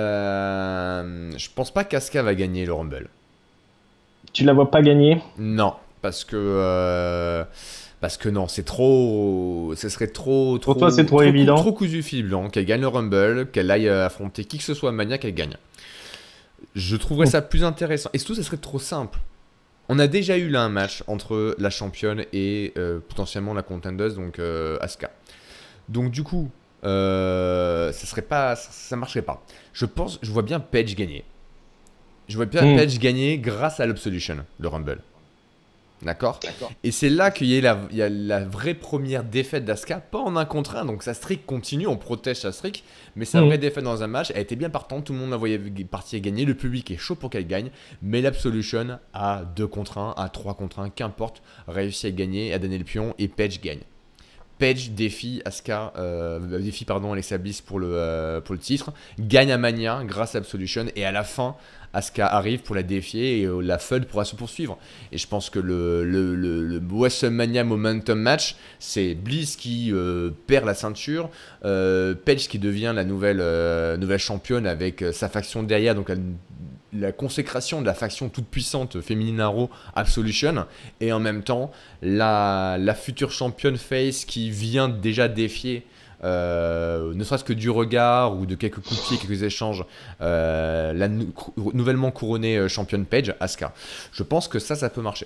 Euh, je pense pas qu'Asuka va gagner le Rumble. Tu la vois pas gagner? Non, parce que euh, parce que non, c'est trop, ce serait trop, trop. Pour toi, c'est trop, trop évident. Trop cousu fil blanc qu'elle gagne le Rumble, qu'elle aille affronter qui que ce soit à Mania, qu'elle gagne. Je trouverais oh. ça plus intéressant. Et surtout, ça serait trop simple. On a déjà eu là un match entre la championne et euh, potentiellement la contendeuse, donc euh, Asuka. Donc du coup. Euh, ça serait pas, ça, ça marcherait pas. Je pense, je vois bien Paige gagner. Je vois bien mm. Paige gagner grâce à l'Absolution, le Rumble. D'accord. Et c'est là qu'il y a la, il y a la vraie première défaite d'Asuka, pas en un contre un. Donc sa streak continue, on protège sa streak, mais sa mm. vraie défaite dans un match, elle était bien partante, tout le monde la voyait partir gagner, le public est chaud pour qu'elle gagne, mais l'Absolution à deux contre un, à trois contre un, qu'importe, réussit à gagner, à donner le pion et Paige gagne. Paige défie Asuka, euh, défie pardon Alexa Bliss pour le euh, pour le titre, gagne à Mania grâce à Absolution et à la fin Asuka arrive pour la défier et euh, la feud pourra se poursuivre. Et je pense que le le le, le WrestleMania Momentum match, c'est Bliss qui euh, perd la ceinture, euh, Paige qui devient la nouvelle euh, nouvelle championne avec euh, sa faction derrière, donc elle, la consécration de la faction toute puissante féminine Raw Absolution et en même temps la, la future championne face qui vient déjà défier euh, ne serait-ce que du regard ou de quelques coups de pied, quelques échanges euh, la nou- nouvellement couronnée championne Paige, Asuka. Je pense que ça, ça peut marcher.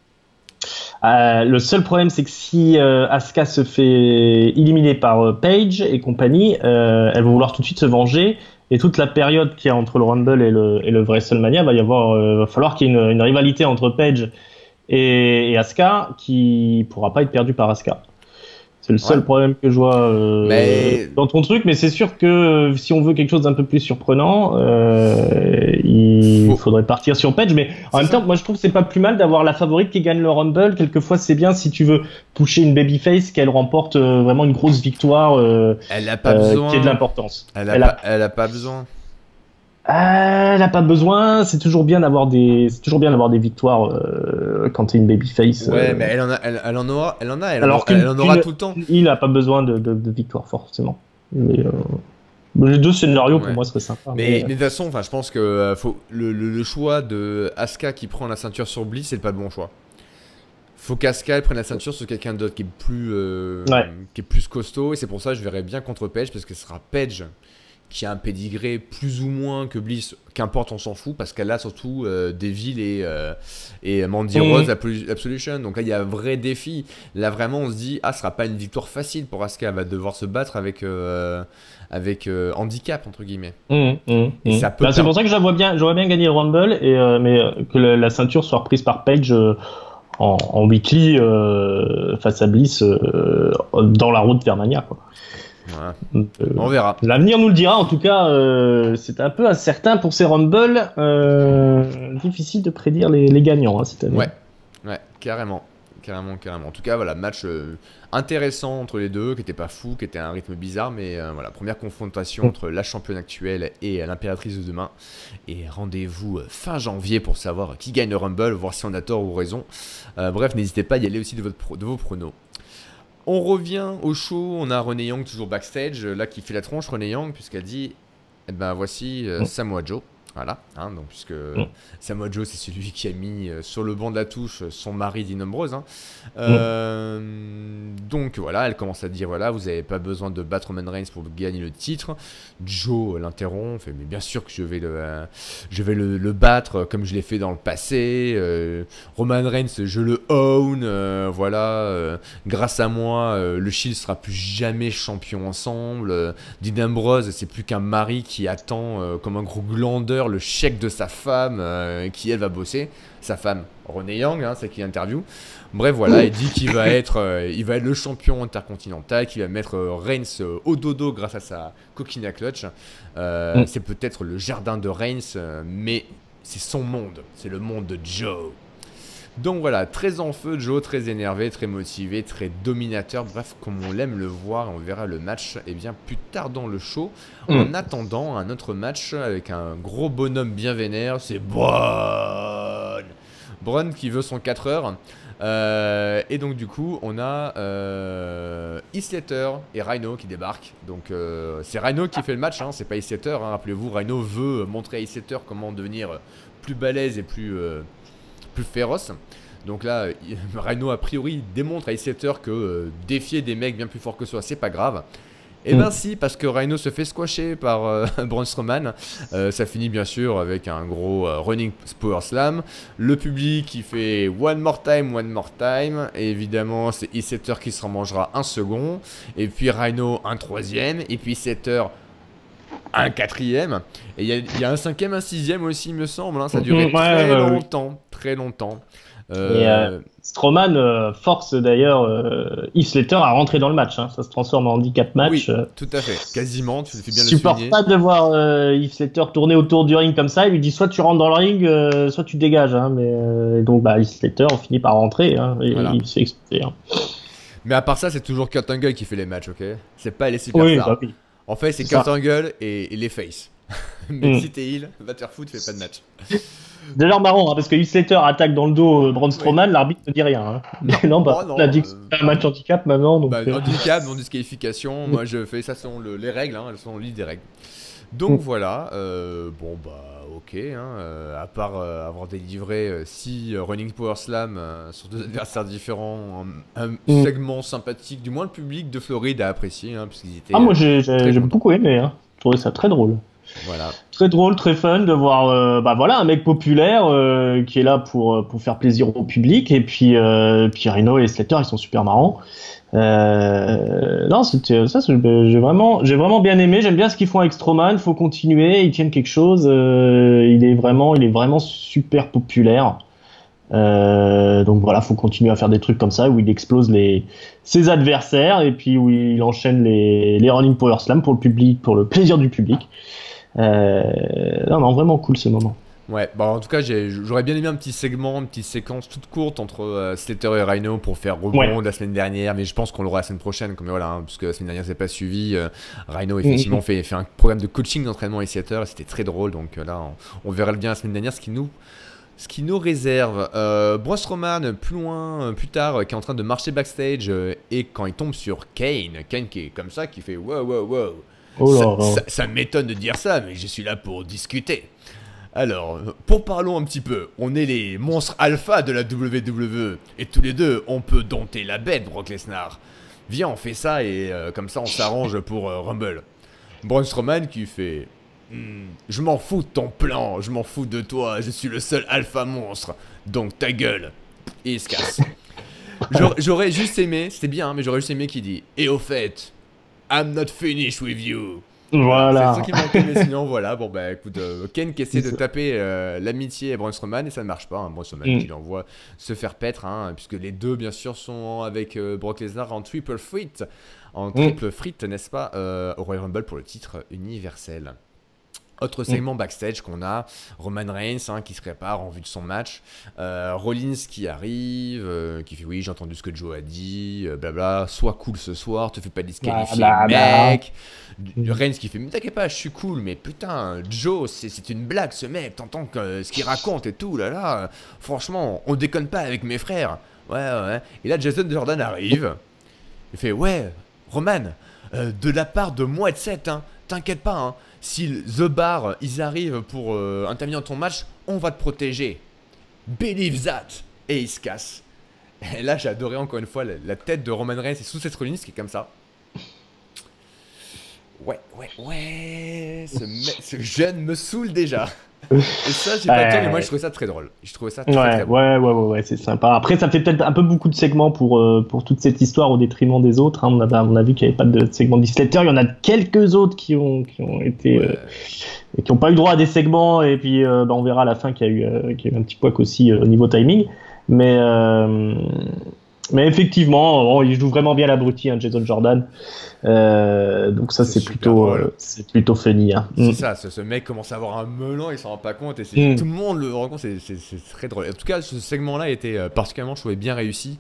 Euh, le seul problème, c'est que si euh, Asuka se fait éliminer par euh, Paige et compagnie, euh, elle va vouloir tout de suite se venger. Et toute la période qu'il y a entre le Rumble et le, et le WrestleMania, va y avoir, euh, va falloir qu'il y ait une, une rivalité entre Paige et, et Asuka qui pourra pas être perdue par Asuka. C'est le seul ouais. problème que je vois euh, mais... dans ton truc, mais c'est sûr que euh, si on veut quelque chose d'un peu plus surprenant, euh, il Faut... faudrait partir sur Paige. Mais en c'est même ça. temps, moi je trouve que c'est pas plus mal d'avoir la favorite qui gagne le Rumble. Quelquefois, c'est bien si tu veux pusher une babyface qu'elle remporte euh, vraiment une grosse victoire. Euh, elle a pas euh, besoin. Qui ait de l'importance. Elle a, elle, pas, a... elle a pas besoin. Elle n'a pas besoin. C'est toujours bien d'avoir des, c'est toujours bien d'avoir des victoires euh, quand t'es une babyface. Ouais, euh... mais elle en a, elle, elle en aura, elle en a, elle, Alors en, elle en aura tout le temps. Il n'a pas besoin de, de, de victoire forcément. Mais euh... les deux scénarios pour ouais. moi seraient sympas. Mais, mais... mais de toute façon, enfin, je pense que euh, faut le, le, le choix de Asuka qui prend la ceinture sur Bliss, c'est pas le bon choix. Faut qu'Asuka prenne la ceinture sur quelqu'un d'autre qui est plus, euh, ouais. qui est plus costaud. Et c'est pour ça que je verrais bien contre Paige parce que ce sera Paige qui a un pédigré plus ou moins que Bliss, qu'importe, on s'en fout, parce qu'elle a surtout euh, Devil et, euh, et Mandy mmh. Rose Absolution. Donc là, il y a un vrai défi. Là, vraiment, on se dit, ah, ce sera pas une victoire facile pour Asuka. Elle va devoir se battre avec, euh, avec euh, handicap, entre guillemets. Mmh, mmh, et ça peut bah, c'est pour ça que j'aimerais bien, j'aurais bien gagné le Rumble, et, euh, mais que le, la ceinture soit reprise par Paige euh, en, en weekly euh, face à Bliss euh, dans la route vers Mania, quoi. Voilà. Euh, on verra. L'avenir nous le dira. En tout cas, euh, c'est un peu incertain pour ces Rumble. Euh, difficile de prédire les, les gagnants hein, cette année. Ouais, ouais, carrément, carrément, carrément. En tout cas, voilà, match euh, intéressant entre les deux, qui était pas fou, qui était à un rythme bizarre, mais euh, voilà, première confrontation mmh. entre la championne actuelle et l'impératrice de demain. Et rendez-vous fin janvier pour savoir qui gagne le Rumble, voir si on a tort ou raison. Euh, bref, n'hésitez pas à y aller aussi de, votre pro, de vos pronos. On revient au show, on a Renee Young toujours backstage, là qui fait la tronche, Renee Young, puisqu'elle dit, eh ben voici euh, Samoa Joe, Voilà, hein, donc puisque Mm. Samoa Joe, c'est celui qui a mis euh, sur le banc de la touche euh, son mari Dean Ambrose. Hein. Mm. Euh, donc voilà, elle commence à dire voilà, vous n'avez pas besoin de battre Roman Reigns pour gagner le titre. Joe euh, l'interrompt, fait mais bien sûr que je vais le, euh, je vais le, le battre euh, comme je l'ai fait dans le passé. Euh, Roman Reigns, je le own, euh, voilà. euh, grâce à moi, euh, le Shield sera plus jamais champion ensemble. Euh, Dean Ambrose, c'est plus qu'un mari qui attend euh, comme un gros glandeur le chèque de sa femme euh, qui elle va bosser. Sa femme, Renee Young, hein, c'est qui interview. Bref, voilà, il dit qu'il va être, euh, il va être le champion intercontinental, qu'il va mettre euh, Reigns euh, au dodo grâce à sa coquina clutch. Euh, Mm. c'est peut-être le jardin de Reigns, euh, mais c'est son monde, c'est le monde de Joe. Donc voilà, très en feu, Joe, très énervé, très motivé, très dominateur, bref, comme on l'aime le voir, on verra le match eh bien, plus tard dans le show. Mm. En attendant, un autre match avec un gros bonhomme bien vénère, c'est Braun. Braun qui veut son quatre heures. Euh, et donc du coup, on a euh, Heath Slater et Rhino qui débarquent. Donc euh, c'est Rhino qui fait le match, hein, c'est pas Heath Slater. Hein, rappelez-vous, Rhino veut montrer à Heath Slater comment devenir plus balèze et plus... Euh, plus féroce. Donc là, Rhino a priori démontre à Heath Slater que euh, défier des mecs bien plus forts que soi, c'est pas grave. Et ben Mm. si, parce que Rhino se fait squasher par euh, Braun Strowman. Euh, ça finit bien sûr avec un gros euh, running power slam. Le public qui fait one more time, one more time. Et évidemment, c'est Heath Slater qui se en mangera un second. Et puis Rhino un troisième. Et puis Heath Slater un quatrième, et il y, y a un cinquième, un sixième aussi, il me semble. Hein. Ça a duré Ouais, très ouais, ouais. longtemps, très longtemps. Euh, Et euh, Strowman euh, force d'ailleurs euh, Heath Slater à rentrer dans le match. Hein. Ça se transforme en handicap match. oui, Euh, tout à fait, quasiment, tu fais bien le supporte souligner. pas de voir euh, Heath Slater tourner autour du ring comme ça. Il lui dit soit tu rentres dans le ring, euh, soit tu dégages. Hein. Mais euh, donc bah Heath Slater on finit par rentrer. Hein, et Voilà. il se fait exploser. Hein. Mais à part ça, c'est toujours Kurt Angle qui fait les matchs, ok? C'est pas les superstars. Oui, bah oui. En fait, c'est C'est Kurt ça. Angle et, et les faces. Mais Mm. si t'es heel, va te faire foutre, fais pas de match. D'ailleurs marrant hein, parce que Heath Slater attaque dans le dos euh, Braun Strowman, l'arbitre ne dit rien. Hein. Non. non, bah, Oh, non, on a dit que euh, c'était un match handicap maintenant. Donc, Bah, euh, handicap, non disqualification, Mm. moi je fais ça selon le- les règles, hein, elles sont listes des règles. Donc Mm. voilà, euh, bon bah ok, hein, euh, à part euh, avoir délivré six running power slam euh, sur deux adversaires différents, un, un Mm. segment sympathique, du moins le public de Floride a apprécié, hein, parce qu'ils étaient Ah moi euh, j'ai j'ai- très j'ai contents. beaucoup aimé. Hein. Je trouvais ça très drôle. Voilà. Très drôle, très fun de voir euh, bah voilà un mec populaire euh, qui est là pour euh, pour faire plaisir au public et puis euh, puis Rhino et Slater ils sont super marrants. Euh, non c'était ça c'est- j'ai vraiment j'ai vraiment bien aimé, j'aime bien ce qu'ils font avec Strowman, faut continuer, ils tiennent quelque chose, euh, il est vraiment il est vraiment super populaire. Euh, donc voilà, faut continuer à faire des trucs comme ça où il explose les ses adversaires et puis où il enchaîne les les running power slam pour le public, pour le plaisir du public. Euh, non, non, vraiment cool ce moment. Ouais, bah en tout cas, j'ai- j'aurais bien aimé un petit segment, une petite séquence toute courte entre euh, Slater et Rhino pour faire rebond Ouais. de la semaine dernière, mais je pense qu'on l'aura la semaine prochaine, comme voilà, hein, parce que la semaine dernière c'est pas suivi. euh, Rhino effectivement Mhm. fait, fait un programme de coaching d'entraînement et Slater, et c'était très drôle, donc euh, là on, on verra bien la semaine dernière ce qui nous, ce qui nous réserve. Euh, Braun Strowman, plus loin, euh, plus tard, euh, qui est en train de marcher backstage, euh, et quand il tombe sur Kane, Kane qui est comme ça, qui fait wow wow wow. Oh là Ça, là. ça- ça m'étonne de dire ça, mais je suis là pour discuter. Alors, pour parlons un petit peu, on est les monstres alpha de la W W E, et tous les deux, on peut dompter la bête, Brock Lesnar. Viens, on fait ça, et euh, comme ça, on s'arrange pour euh, Rumble. Braun Strowman qui fait... Hmm, je m'en fous de ton plan, je m'en fous de toi, je suis le seul alpha monstre, donc ta gueule. Et il se casse. J'aurais- J'aurais juste aimé, c'était bien, hein, mais j'aurais juste aimé qu'il dit « Et au fait, I'm not finished with you ». Voilà. C'est ça qui manquait, mais sinon voilà, bon bah écoute, euh, Ken qui essaie de taper euh, l'amitié à Braun Strowman et ça ne marche pas, hein. Braun Strowman Mm. qui l'envoie se faire paître, hein, puisque les deux bien sûr sont avec euh, Brock Lesnar en triple threat, en triple threat, n'est-ce pas, euh, au Royal Rumble pour le titre universel. Autre segment backstage qu'on a, Roman Reigns hein, qui se prépare en vue de son match, euh, Rollins qui arrive, euh, qui fait oui j'ai entendu ce que Joe a dit, euh, blabla, sois cool ce soir, te fais pas disqualifier Bla, bla, bla. mec. Reigns qui fait mais t'inquiète pas je suis cool mais putain Joe c'est c'est une blague ce mec, t'entends que, ce qu'il raconte et tout là là, euh, franchement on déconne pas avec mes frères, ouais ouais, et là Jason Jordan arrive, il fait ouais Roman, euh, de la part de moi de sept, hein, t'inquiète pas, hein, si The Bar, ils arrivent pour euh, intervenir dans ton match, on va te protéger. Believe that. Et il se casse. Et là, j'ai adoré encore une fois la, la tête de Roman Reigns et sous cette Rollins qui est comme ça. Ouais, ouais, ouais. Ce, me- ce jeune me saoule déjà. Et ça, j'ai pas Ouais. tort, mais moi je trouvais ça très drôle. Je trouvais ça très, Ouais, très bon. ouais, ouais, ouais, ouais, c'est sympa. Après, ça fait peut-être un peu beaucoup de segments pour, euh, pour toute cette histoire au détriment des autres. Hein. On, a, on a vu qu'il n'y avait pas de segment de Slater. Il y en a quelques autres qui ont, qui ont été, Ouais. euh, et qui n'ont pas eu droit à des segments. Et puis, euh, bah, on verra à la fin qu'il y a eu, euh, qu'il y a eu un petit couac aussi euh, au niveau timing. Mais, euh, mais effectivement, bon, il joue vraiment bien l'abruti, hein, Jason Jordan. Euh, donc ça, C'est c'est super plutôt, drôle. euh, c'est plutôt funny. Hein. C'est Mm. ça, ce, ce mec commence à avoir un melon, il s'en rend pas compte et c'est, Mm. tout le monde le rend compte, c'est, c'est- c'est très drôle. En tout cas, ce segment-là était euh, particulièrement, je trouvais, bien réussi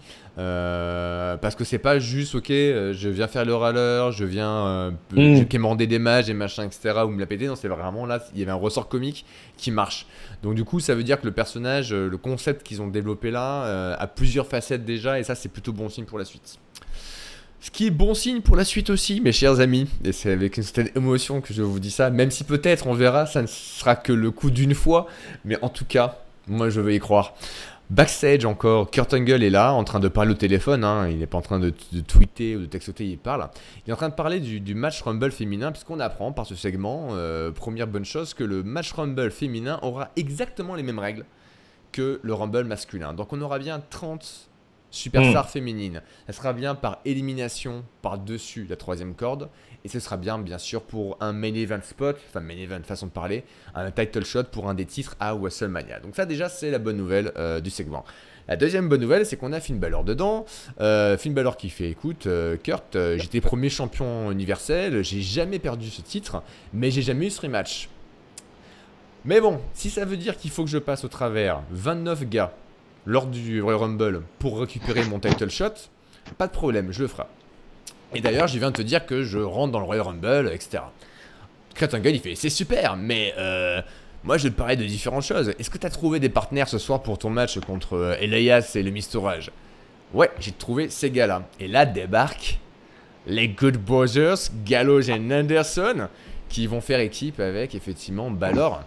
euh, parce que c'est pas juste, ok, euh, je viens faire le râleur, je viens euh, Mm. je quémander des mages et machin, et cetera, ou me la péter. Non, c'est vraiment là, il y avait un ressort comique qui marche. Donc, du coup, ça veut dire que le personnage, euh, le concept qu'ils ont développé là, euh, a plusieurs facettes déjà et ça, c'est plutôt bon signe pour la suite. Ce qui est bon signe pour la suite aussi, mes chers amis, et c'est avec une certaine émotion que je vous dis ça, même si peut-être, on verra, ça ne sera que le coup d'une fois, mais en tout cas, moi je veux y croire. Backstage encore, Kurt Angle est là, en train de parler au téléphone, hein, il n'est pas en train de, de tweeter ou de textoter, il parle. Il est en train de parler du, du match Rumble féminin, puisqu'on apprend par ce segment, euh, première bonne chose, que le match Rumble féminin aura exactement les mêmes règles que le Rumble masculin. Donc on aura bien trente superstars féminines. Ça sera bien par élimination par-dessus la troisième corde. Et ce sera bien, bien sûr, pour un main event spot, enfin main event façon de parler, un title shot pour un des titres à WrestleMania. Donc ça déjà, c'est la bonne nouvelle euh, du segment. La deuxième bonne nouvelle, c'est qu'on a Finn Balor dedans. Euh, Finn Balor qui fait, écoute, euh, Kurt, euh, j'étais premier champion universel, j'ai jamais perdu ce titre, mais j'ai jamais eu ce rematch. Mais bon, si ça veut dire qu'il faut que je passe au travers vingt-neuf gars lors du Royal Rumble pour récupérer mon title shot, pas de problème, je le ferai. Et d'ailleurs, je viens de te dire que je rentre dans le Royal Rumble, et cetera. Kurt Angle, il fait, c'est super, mais euh, moi je vais te parler de différentes choses. Est-ce que tu as trouvé des partenaires ce soir pour ton match contre euh, Elias et le Mistorage? Ouais, j'ai trouvé ces gars-là. Et là débarquent les Good Brothers, Gallows et Anderson, qui vont faire équipe avec effectivement Balor.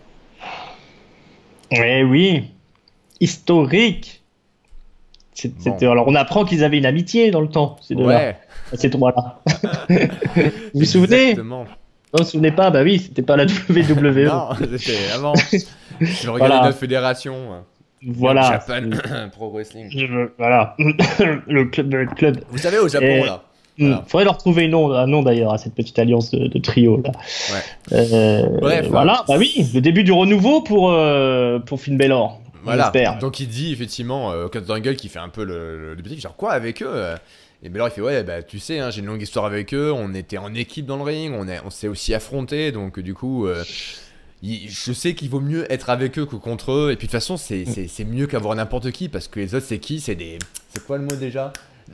Eh oui, historique. C'est- Bon. C'était alors on apprend qu'ils avaient une amitié dans le temps ces deux-là, Ouais, ces trois-là. Vous vous souvenez? exactement. Non, vous vous souvenez pas? Bah oui, c'était pas la W W E. Non, c'était avant. Je regardais Voilà. la fédération. Voilà. Japan Pro Wrestling. Je- voilà. le club, le club. Vous savez, au Japon, Et- là. Il Voilà. faudrait leur trouver un nom, un nom d'ailleurs à cette petite alliance de, de trio là. Ouais. Euh, Bref, voilà, hein. bah oui, le début du renouveau pour euh, pour Finn Balor. on Voilà. espère. Donc, il dit effectivement, euh, Kurt Angle qui fait un peu le, le député, genre quoi avec eux euh Et Balor il fait ouais, bah tu sais, hein, j'ai une longue histoire avec eux, on était en équipe dans le ring, on, est, on s'est aussi affronté, donc du coup. Euh, il- je sais qu'il vaut mieux être avec eux que contre eux, et puis de toute façon, c'est, c'est, c'est mieux qu'avoir n'importe qui, parce que les autres, c'est qui? C'est des. C'est quoi le mot déjà?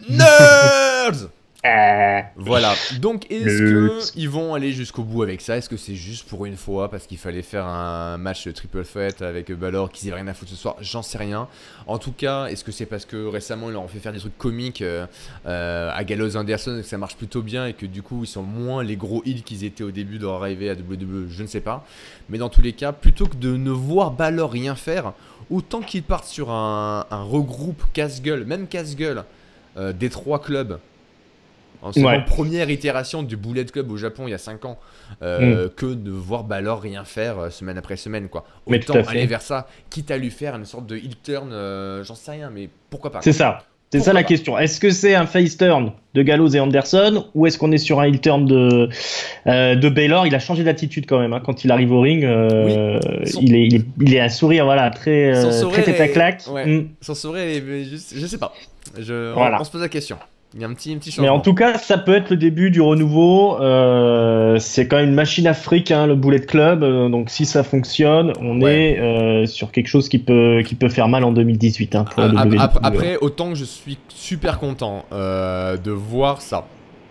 Nerds! Euh, Voilà, donc est-ce Le- qu'ils vont aller jusqu'au bout avec ça? Est-ce que c'est juste pour une fois parce qu'il fallait faire un match triple threat avec Balor qu'ils avaient rien à foutre ce soir? J'en sais rien. En tout cas, est-ce que c'est parce que récemment ils leur ont fait faire des trucs comiques euh, euh, à Gallows Anderson et que ça marche plutôt bien et que du coup ils sont moins les gros heels qu'ils étaient au début de leur arrivée à W W E? Je ne sais pas. Mais dans tous les cas, plutôt que de ne voir Balor rien faire, autant qu'ils partent sur un, un regroupe casse-gueule, même casse-gueule, euh, des trois clubs. C'est Ouais. la première itération du Bullet Club au Japon il y a cinq ans, euh, que de voir Balor rien faire euh, semaine après semaine, quoi. Mais tout Autant à fait. aller vers ça, quitte à lui faire une sorte de heel turn, euh, j'en sais rien, mais pourquoi pas. C'est ça. C'est Pourquoi ça la pas. question. Est-ce que c'est un face turn de Gallows et Anderson ou est-ce qu'on est sur un heel turn de euh, de Balor? Il a changé d'attitude quand même hein. Quand il arrive au ring, euh, Son- il, est, il est il est un sourire voilà très Son euh, sourire très tête à est- claque. ouais. Mm. Son sourire, est juste, je sais pas. Je, on- Voilà. on, se pose la question. Il y a un petit, un petit Mais changement. en tout cas, ça peut être le début du renouveau. Euh, c'est quand même une machine afrique, hein, le Bullet Club. Euh, donc si ça fonctionne, on Ouais. est euh, sur quelque chose qui peut qui peut faire mal en deux mille dix-huit hein, pour la Ap- W W E. ap- Après, autant que je suis super content euh, de voir ça,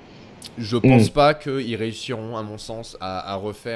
je pense Mm. pas qu'ils réussiront, à mon sens, à, à refaire,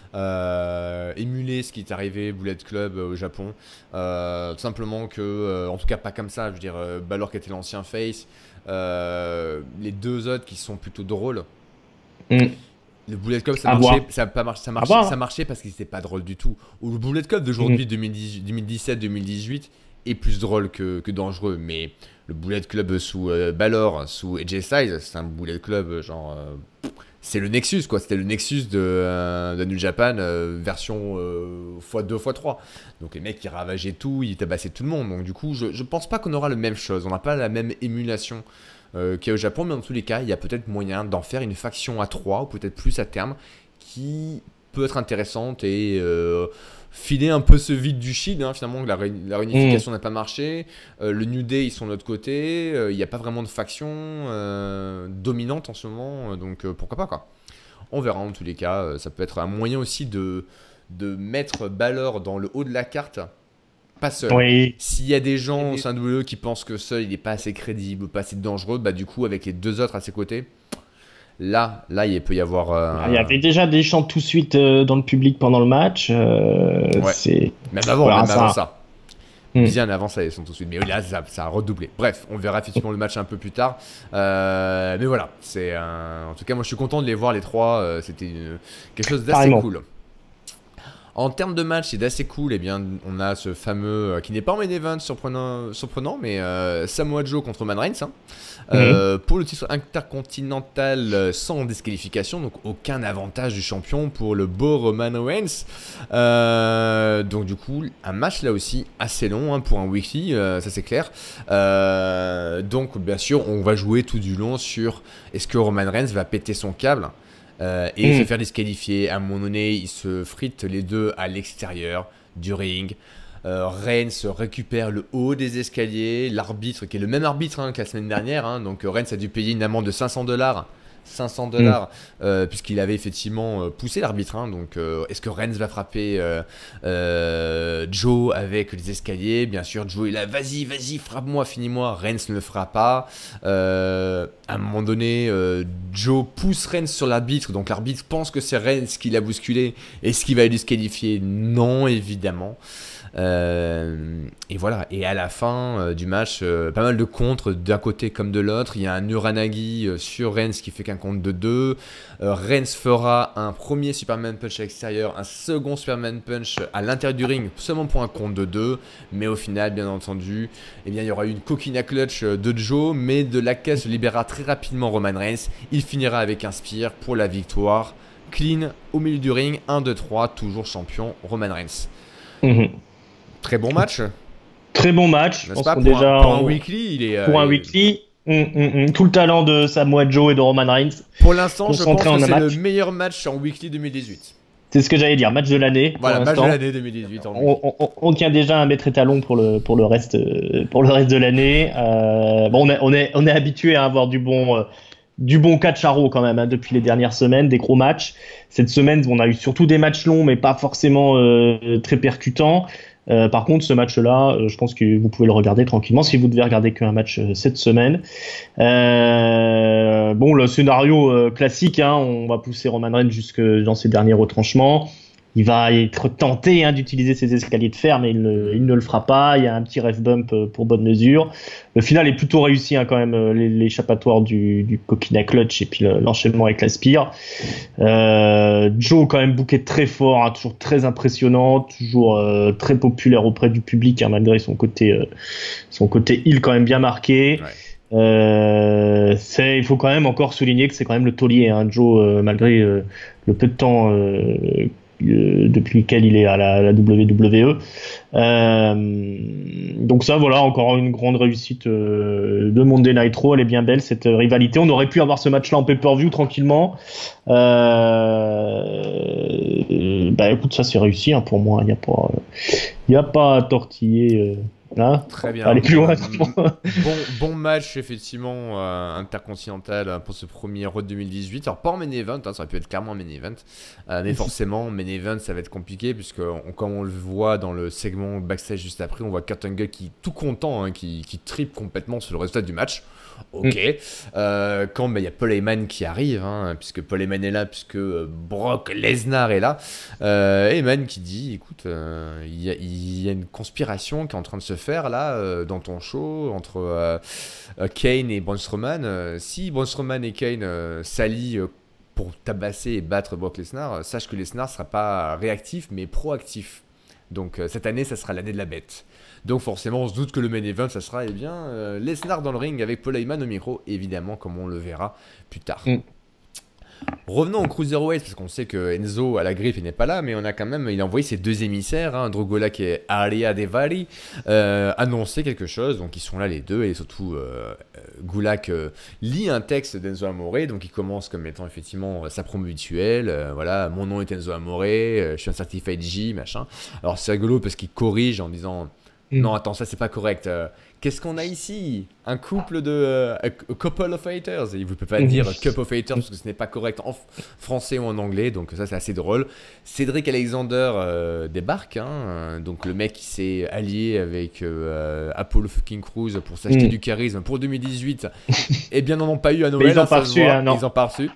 euh, émuler ce qui est arrivé Bullet Club euh, au Japon. Euh, tout simplement que, euh, en tout cas pas comme ça, je veux dire, euh, Balor qui était l'ancien face, euh, les deux autres qui sont plutôt drôles. Mm. Le Bullet Club, ça À marchait, voir. ça, a pas marché, ça, À marchait, voir. ça marchait parce que c'était pas drôle du tout. Ou le Bullet Club d'aujourd'hui, Mhm. deux mille dix-sept deux mille dix-huit, est plus drôle que, que dangereux. Mais le Bullet Club sous euh, Balor, sous A J Styles, c'est un Bullet Club euh, genre. euh, c'est le Nexus, quoi. C'était le Nexus de, euh, de New Japan, euh, version euh, fois deux, fois trois. Donc les mecs, ils ravageaient tout, ils tabassaient tout le monde. Donc du coup, je, je pense pas qu'on aura la même chose. On n'a pas la même émulation euh, qu'il y a au Japon. Mais dans tous les cas, il y a peut-être moyen d'en faire une faction à trois, ou peut-être plus à terme, qui peut être intéressante et euh, filer un peu ce vide du Shield. Hein, finalement, la, réuni- la réunification n'a pas marché. Euh, le New Day, ils sont de l'autre côté. Euh, Il n'y a pas vraiment de faction euh, dominante en ce moment. euh, Donc euh, pourquoi pas, quoi. On verra en tous les cas. euh, Ça peut être un moyen aussi de, de mettre Balor dans le haut de la carte. Pas seul. Oui. S'il y a des gens au sein de W W E qui pensent que seul il n'est pas assez crédible, pas assez dangereux, bah du coup avec les deux autres à ses côtés, là, là il peut y avoir. euh, Il y avait déjà des chants tout de suite euh, dans le public pendant le match. euh, Ouais. c'est Même avant, Voilà, même ça- avant ça. Hmm. Bien avant ça, ils sont tout de suite. Mais là, ça, ça a redoublé. Bref, on verra effectivement le match un peu plus tard. Euh, mais voilà, c'est un- en tout cas, moi je suis content de les voir les trois. euh, C'était une- quelque chose d'assez Carrément. cool. En termes de match, c'est d'assez cool. Eh bien, on a ce fameux, euh, qui n'est pas en main event, surprenant, surprenant mais euh, Samoa Joe contre Roman Reigns. hein. Euh, pour le titre intercontinental euh, sans disqualification, donc aucun avantage du champion pour le beau Roman Reigns. Euh, donc du coup, un match là aussi assez long hein, pour un weekly, euh, ça c'est clair. Euh, donc bien sûr, on va jouer tout du long sur est-ce que Roman Reigns va péter son câble euh, et Mm. se faire disqualifier. À un moment donné, ils se fritent les deux à l'extérieur du ring. Euh, Reigns récupère le haut des escaliers. L'arbitre, qui est le même arbitre hein, que la semaine dernière, hein, donc euh, Reigns a dû payer une amende de cinq cents dollars. cinq cents dollars, euh, puisqu'il avait effectivement euh, poussé l'arbitre. hein. donc, euh, est-ce que Reigns va frapper euh, euh, Joe avec les escaliers? Bien sûr, Joe est là, vas-y, vas-y, frappe-moi, finis-moi. Reigns ne le fera pas. Euh, à un moment donné, euh, Joe pousse Reigns sur l'arbitre, donc l'arbitre pense que c'est Reigns qui l'a bousculé. Est-ce qu'il va le disqualifier? Non, évidemment. Euh, et voilà, et à la fin euh, du match, euh, pas mal de contres d'un côté comme de l'autre. Il y a un Uranagi euh, sur Reigns qui fait qu'un compte de deux. Euh, Reigns fera un premier Superman Punch à l'extérieur, un second Superman Punch à l'intérieur du ring, seulement pour un compte de deux. Mais au final, bien entendu, eh bien, il y aura eu une coquina clutch de Joe, mais de laquelle se libérera très rapidement Roman Reigns. Il finira avec un spear pour la victoire. Clean au milieu du ring, un, deux, trois, toujours champion Roman Reigns. Mhm. Très bon match, Très bon match. Je n'est-ce pense pas qu'on pour, déjà un, pour un on- weekly, il est euh, pour un il- weekly. hum, hum, hum. Tout le talent de Samoa Joe et de Roman Reigns. Pour l'instant, je pense concentré en que un c'est le match. meilleur match en weekly deux mille dix-huit. C'est ce que j'allais dire. Match de l'année. Voilà, pour match de l'instant. l'année deux mille dix-huit. En On, on- on tient déjà un maître étalon pour le pour le reste euh, pour le reste de l'année. Euh, bon, on est on est on est habitué à avoir du bon euh, du bon catch à raw quand même hein, depuis les dernières semaines, des gros matchs. Cette semaine, on a eu surtout des matchs longs, mais pas forcément euh, très percutants. Euh, par contre, ce match-là, euh, je pense que vous pouvez le regarder tranquillement si vous devez regarder qu'un match euh, cette semaine. Euh, bon, le scénario euh, classique, hein, on va pousser Roman Reigns jusque dans ses derniers retranchements. Il va être tenté hein, d'utiliser ses escaliers de fer, mais il ne, il ne le fera pas. Il y a un petit ref bump euh, pour bonne mesure. Le final est plutôt réussi hein, quand même, euh, l'é- l'échappatoire du, du coquina clutch et puis le- l'enchaînement avec la spire. Euh, Joe quand même booké très fort, hein, toujours très impressionnant, toujours euh, très populaire auprès du public hein, malgré son côté euh, son côté heel quand même bien marqué. Ouais. Euh, c'est, il faut quand même encore souligner que c'est quand même le taulier, hein, Joe, euh, malgré euh, le peu de temps euh, euh, depuis lequel il est à la, à la W W E. Euh, donc ça, voilà, encore une grande réussite euh, de Monday Night Raw. Elle est bien belle cette euh, rivalité. On aurait pu avoir ce match-là en pay-per-view tranquillement. Euh, bah écoute, ça c'est réussi hein, pour moi. Il n'y a pas, il y a pas à tortiller. Euh, hein. Très bien. Aller plus loin. Euh, bon, bon match, effectivement, euh, intercontinental euh, pour ce premier Raw deux mille dix-huit. Alors, pas en main event, hein, ça aurait pu être clairement en main event. Euh, mais forcément, main event, ça va être compliqué, puisque, on, comme on le voit dans le segment backstage juste après, on voit Kurt Angle qui est tout content, hein, qui, qui tripe complètement sur le résultat du match. Ok. Mm. Euh, quand il bah, y a Paul Heyman qui arrive, hein, puisque Paul Heyman est là, puisque euh, Brock Lesnar est là. Euh, Heyman qui dit, écoute, il euh, y, y a une conspiration qui est en train de se faire là euh, dans ton show entre euh, euh, Kane et Braun Strowman. Euh, si Braun Strowman et Kane euh, s'allient euh, pour tabasser et battre Brock Lesnar, sache que Lesnar ne sera pas réactif mais proactif. Donc euh, cette année, ça sera l'année de la bête. Donc forcément, on se doute que le main event, ça sera eh bien euh, Lesnar dans le ring avec Paul Heyman au micro, évidemment, comme on le verra plus tard. Mm. Revenons au Cruiserweight, parce qu'on sait que Enzo à la griffe il n'est pas là, mais on a quand même, il a envoyé ses deux émissaires, hein, Drew Gulak et Ariya Daivari, euh, annoncer quelque chose. Donc ils sont là les deux, et surtout euh, Gulak euh, lit un texte d'Enzo Amore, donc il commence comme étant effectivement sa promo habituelle. Euh, voilà, mon nom est Enzo Amore, euh, je suis un certified J, machin. Alors c'est rigolo parce qu'il corrige en disant mm. non, attends, ça c'est pas correct. Euh, Qu'est-ce qu'on a ici? Un couple de... Uh, a couple of haters. Et vous ne pouvez pas dire cup of haters parce que ce n'est pas correct en français ou en anglais. Donc ça, c'est assez drôle. Cédric Alexander euh, débarque. Hein, donc le mec qui s'est allié avec euh, Apollo fucking Crews pour s'acheter mm. du charisme pour deux mille dix-huit. Eh bien, n'en ont pas eu à Noël. Mais ils n'ont pas reçu. Hein, non. Ils n'ont pas reçu.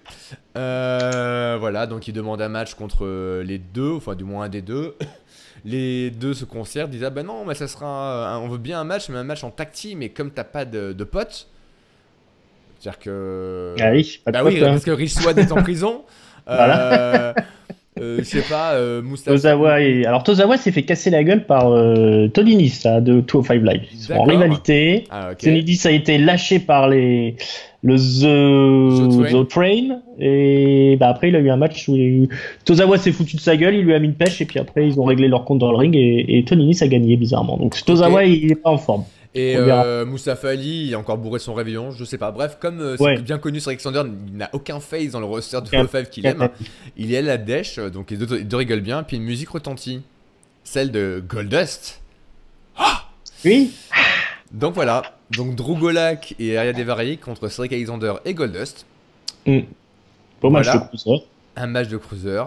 Euh, voilà, donc ils demandent un match contre les deux. Enfin, du moins un des deux. Les deux se concertent, disent ah ben non, mais ça sera, un, on veut bien un match, mais un match en tag team, mais comme t'as pas de, de potes, c'est-à-dire que ah oui, pas de bah potes, oui, hein. parce que Rich Swann est en prison. Voilà. Euh, euh, je sais pas, euh, Mustafa. Tozawa et... alors Tozawa s'est fait casser la gueule par euh, Tony Nese là, de deux cent cinq Live. Ils sont en rivalité. Ah, okay. Tony Nese a été lâché par les le The, The Train, et bah après il a eu un match où il... Tozawa s'est foutu de sa gueule, il lui a mis une pêche, et puis après ils ont réglé leur compte dans le ring, et, et Tony Nese a gagné bizarrement. Donc Tozawa okay. il est pas en forme. Et euh, Mustafa Ali, il a encore bourré son réveillon, je sais pas. Bref, comme euh, ouais. c'est bien connu sur Alexander, il n'a aucun face dans le roster de deux cent cinq qu'il aime. Il est à la dèche, donc les deux, les deux rigolent bien, puis une musique retentit, celle de Goldust. Ah oui. Donc voilà, donc Drew Gulak et Ariya Daivari contre Cedric Alexander et Goldust. Mm. Bon voilà. match de cruiser. Un match de cruiser.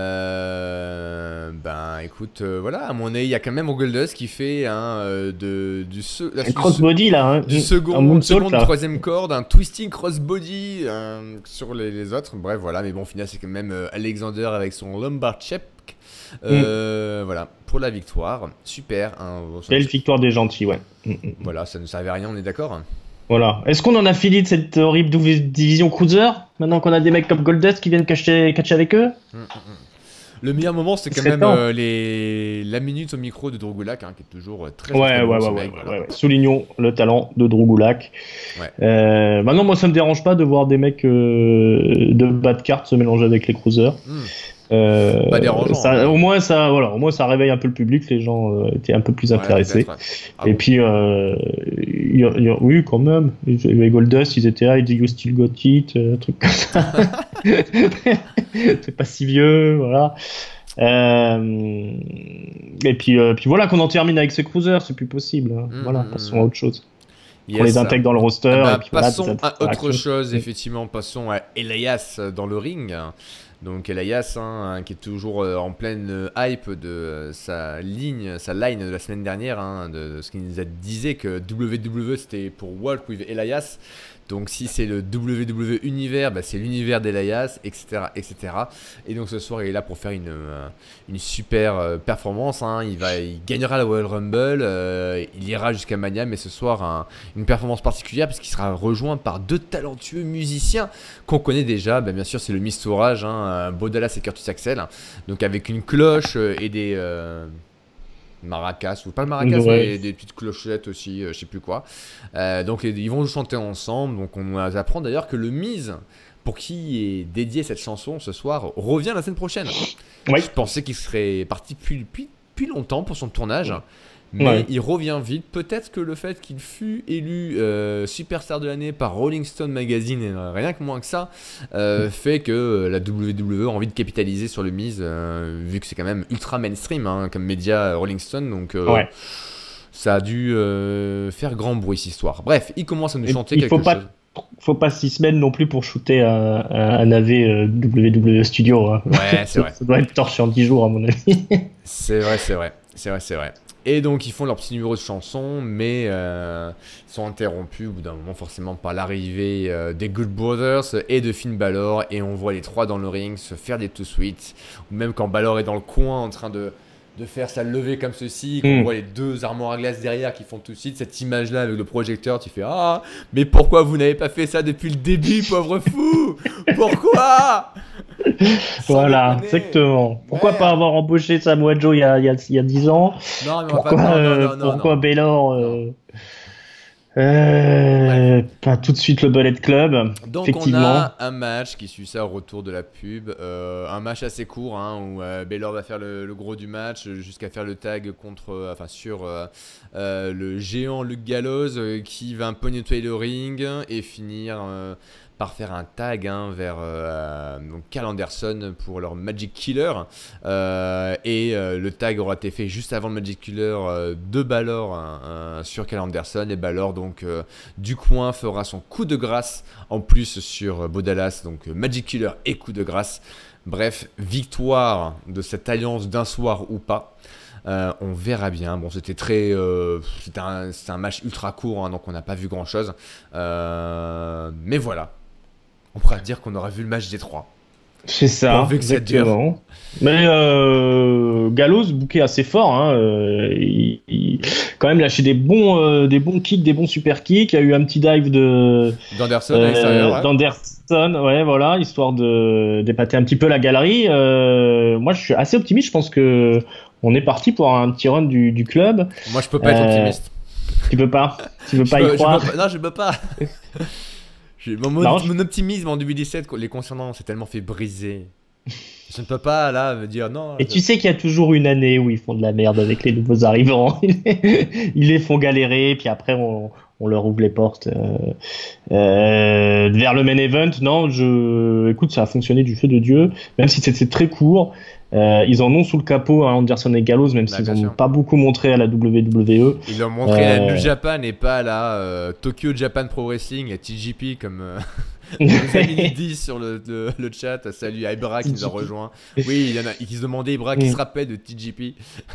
Euh, ben écoute, euh, voilà, à mon avis, il y a quand même Goldust qui fait un euh, de, du, se, la, crossbody là, hein. du second, seconde, troisième corde, un twisting crossbody euh, sur les, les autres. Bref, voilà, mais bon, au final, c'est quand même euh, Alexander avec son lumbar check. Euh, mm. Voilà, pour la victoire. Super. Hein, belle victoire des gentils, ouais. Mm. Voilà, ça ne servait à rien, on est d'accord? Voilà. Est-ce qu'on en a fini de cette horrible division cruiser maintenant qu'on a des mecs comme Goldust qui viennent catcher, catcher avec eux? mm, mm. Le meilleur moment, c'est quand même euh, les... la minute au micro de Drew Gulak, hein, qui est toujours très ouais, très ouais, bon, ouais, mec, ouais, voilà. ouais, ouais. Soulignons le talent de Drew Gulak. Ouais. Euh, maintenant, moi, ça me dérange pas de voir des mecs euh, de bas de carte se mélanger avec les cruisers. Mm. Euh, pas dérangeant. Ça, hein. Au moins, ça, voilà, au moins, ça réveille un peu le public. Les gens euh, étaient un peu plus intéressés. Ouais, ah et bon. puis, euh, y a, y a, oui, quand même. Les Goldust, ils étaient là, ils disaient You still got it, euh, un truc comme ça. C'est pas si vieux, voilà. Euh, et puis, euh, puis voilà, qu'on en termine avec ce cruiser, c'est plus possible. Hein. Mmh, voilà, passons à autre chose. Yes. On les intègre dans le roster. Ah bah, et puis passons voilà, à autre chose, effectivement. Passons à Elias dans le ring. Donc Elias, hein, qui est toujours euh, en pleine euh, hype de euh, sa ligne, sa line de la semaine dernière, hein, de, de ce qu'il nous a disait que W W E c'était pour Walk with Elias. Donc si c'est le W W E univers, bah, c'est l'univers d'Elias, et cetera, et cetera. Et donc ce soir, il est là pour faire une, euh, une super euh, performance. Hein. Il, va, il gagnera la Royal Rumble, euh, il ira jusqu'à Mania, mais ce soir, un, une performance particulière parce qu'il sera rejoint par deux talentueux musiciens qu'on connaît déjà. Bah, bien sûr, c'est le Mistourage, hein, Bo Dallas et Curtis Axel. Donc avec une cloche et des... Euh, maracas, ou pas le maracas, ouais. mais des petites clochettes aussi, euh, je sais plus quoi. Euh, donc ils vont chanter ensemble. Donc on apprend d'ailleurs que le Miz, pour qui est dédié cette chanson ce soir, revient la semaine prochaine. Ouais. Je pensais qu'il serait parti depuis, depuis, depuis longtemps pour son tournage. Mais ouais. il revient vite. Peut-être que le fait qu'il fut élu euh, superstar de l'année par Rolling Stone Magazine, et rien que moins que ça, euh, fait que la W W E a envie de capitaliser sur le Miz, euh, vu que c'est quand même ultra mainstream hein, comme média Rolling Stone. Donc euh, ouais. ça a dû euh, faire grand bruit cette histoire. Bref, il commence à nous chanter il quelque faut chose. Pas... Faut pas six semaines non plus pour shooter un, un, un A V euh, W W E Studio. Hein. Ouais, c'est vrai. Ça doit être torché en dix jours à mon avis. C'est vrai, c'est vrai. C'est vrai, c'est vrai. Et donc ils font leur petit numéro de chanson, mais euh, sont interrompus au bout d'un moment forcément par l'arrivée euh, des Good Brothers et de Finn Balor, et on voit les trois dans le ring se faire des two-sweets, ou même quand Balor est dans le coin en train de, de faire sa levée comme ceci, qu'on mm. voit les deux armoires à glace derrière qui font two-sweets, cette image-là avec le projecteur, tu fais « Ah, mais pourquoi vous n'avez pas fait ça depuis le début, pauvre fou? Pourquoi ?» Voilà, exactement. Pourquoi Ouais. pas avoir embauché Samoa Joe il y a, il y a, il y a dix ans? Non, mais on va pas. Pourquoi, Non, non, euh, non, non, pourquoi non. Baylor Non. euh, Bref. euh, pas tout de suite le Bullet Club, Donc on effectivement. a un match qui suit ça au retour de la pub, euh, un match assez court hein, où euh, Baylor va faire le, le gros du match jusqu'à faire le tag contre, euh, enfin sur euh, euh, le géant Luke Gallows euh, qui va un peu nettoyer le ring et finir euh, par faire un tag hein, vers euh, donc Carl Anderson pour leur Magic Killer euh, et euh, le tag aura été fait juste avant le Magic Killer euh, de Balor hein, hein, sur Carl Anderson et Balor donc euh, du coin fera son coup de grâce en plus sur Bo Dallas, donc Magic Killer et coup de grâce. Bref, victoire de cette alliance d'un soir ou pas. Euh, on verra bien. Bon, c'était très, euh, c'était un, c'était un match ultra court, hein, donc on n'a pas vu grand chose. Euh, mais voilà, on pourra dire qu'on aura vu le match des trois. C'est ça, Pourvu que ça dure. exactement. Mais euh, Gallows bouquet assez fort. Hein, euh, il, il quand même lâché des bons, euh, des bons kicks, des bons super kicks. Il y a eu un petit dive de D'Anderson à l'extérieur. euh, Ouais. d'Anderson, ouais, voilà, histoire de d'épater un petit peu la galerie. Euh, moi, je suis assez optimiste. Je pense que on est parti pour un petit run du, du club. Moi, je peux pas être Euh, optimiste. tu peux pas, tu peux Je pas y peux, je croire. peux pas- non, je peux pas. Je- mon, mon- Non, je- mon optimisme en deux mille dix-sept, les concernant, s'est tellement fait briser. Je ne peux pas là me dire non. Et je- tu sais qu'il y a toujours une année où ils font de la merde avec les nouveaux arrivants. Ils les font galérer, puis après on, on leur ouvre les portes. Euh, euh, vers le main event, non, je, écoute, ça a fonctionné du feu de Dieu, même si c'était très court. Euh, ils en ont sous le capot hein, Anderson et Gallows, même Bah, s'ils bien n'en ont sûr. pas beaucoup montré à la W W E. Ils leur ont montré la Euh, New Japan et pas la euh, Tokyo Japan Pro Wrestling, la T J P comme euh, nos amis nous disent sur le, le, le chat. Salut à Ibra qui nous a rejoint. Oui, il y en a qui se demandaient, Ibra, qui se rappelle de T J P.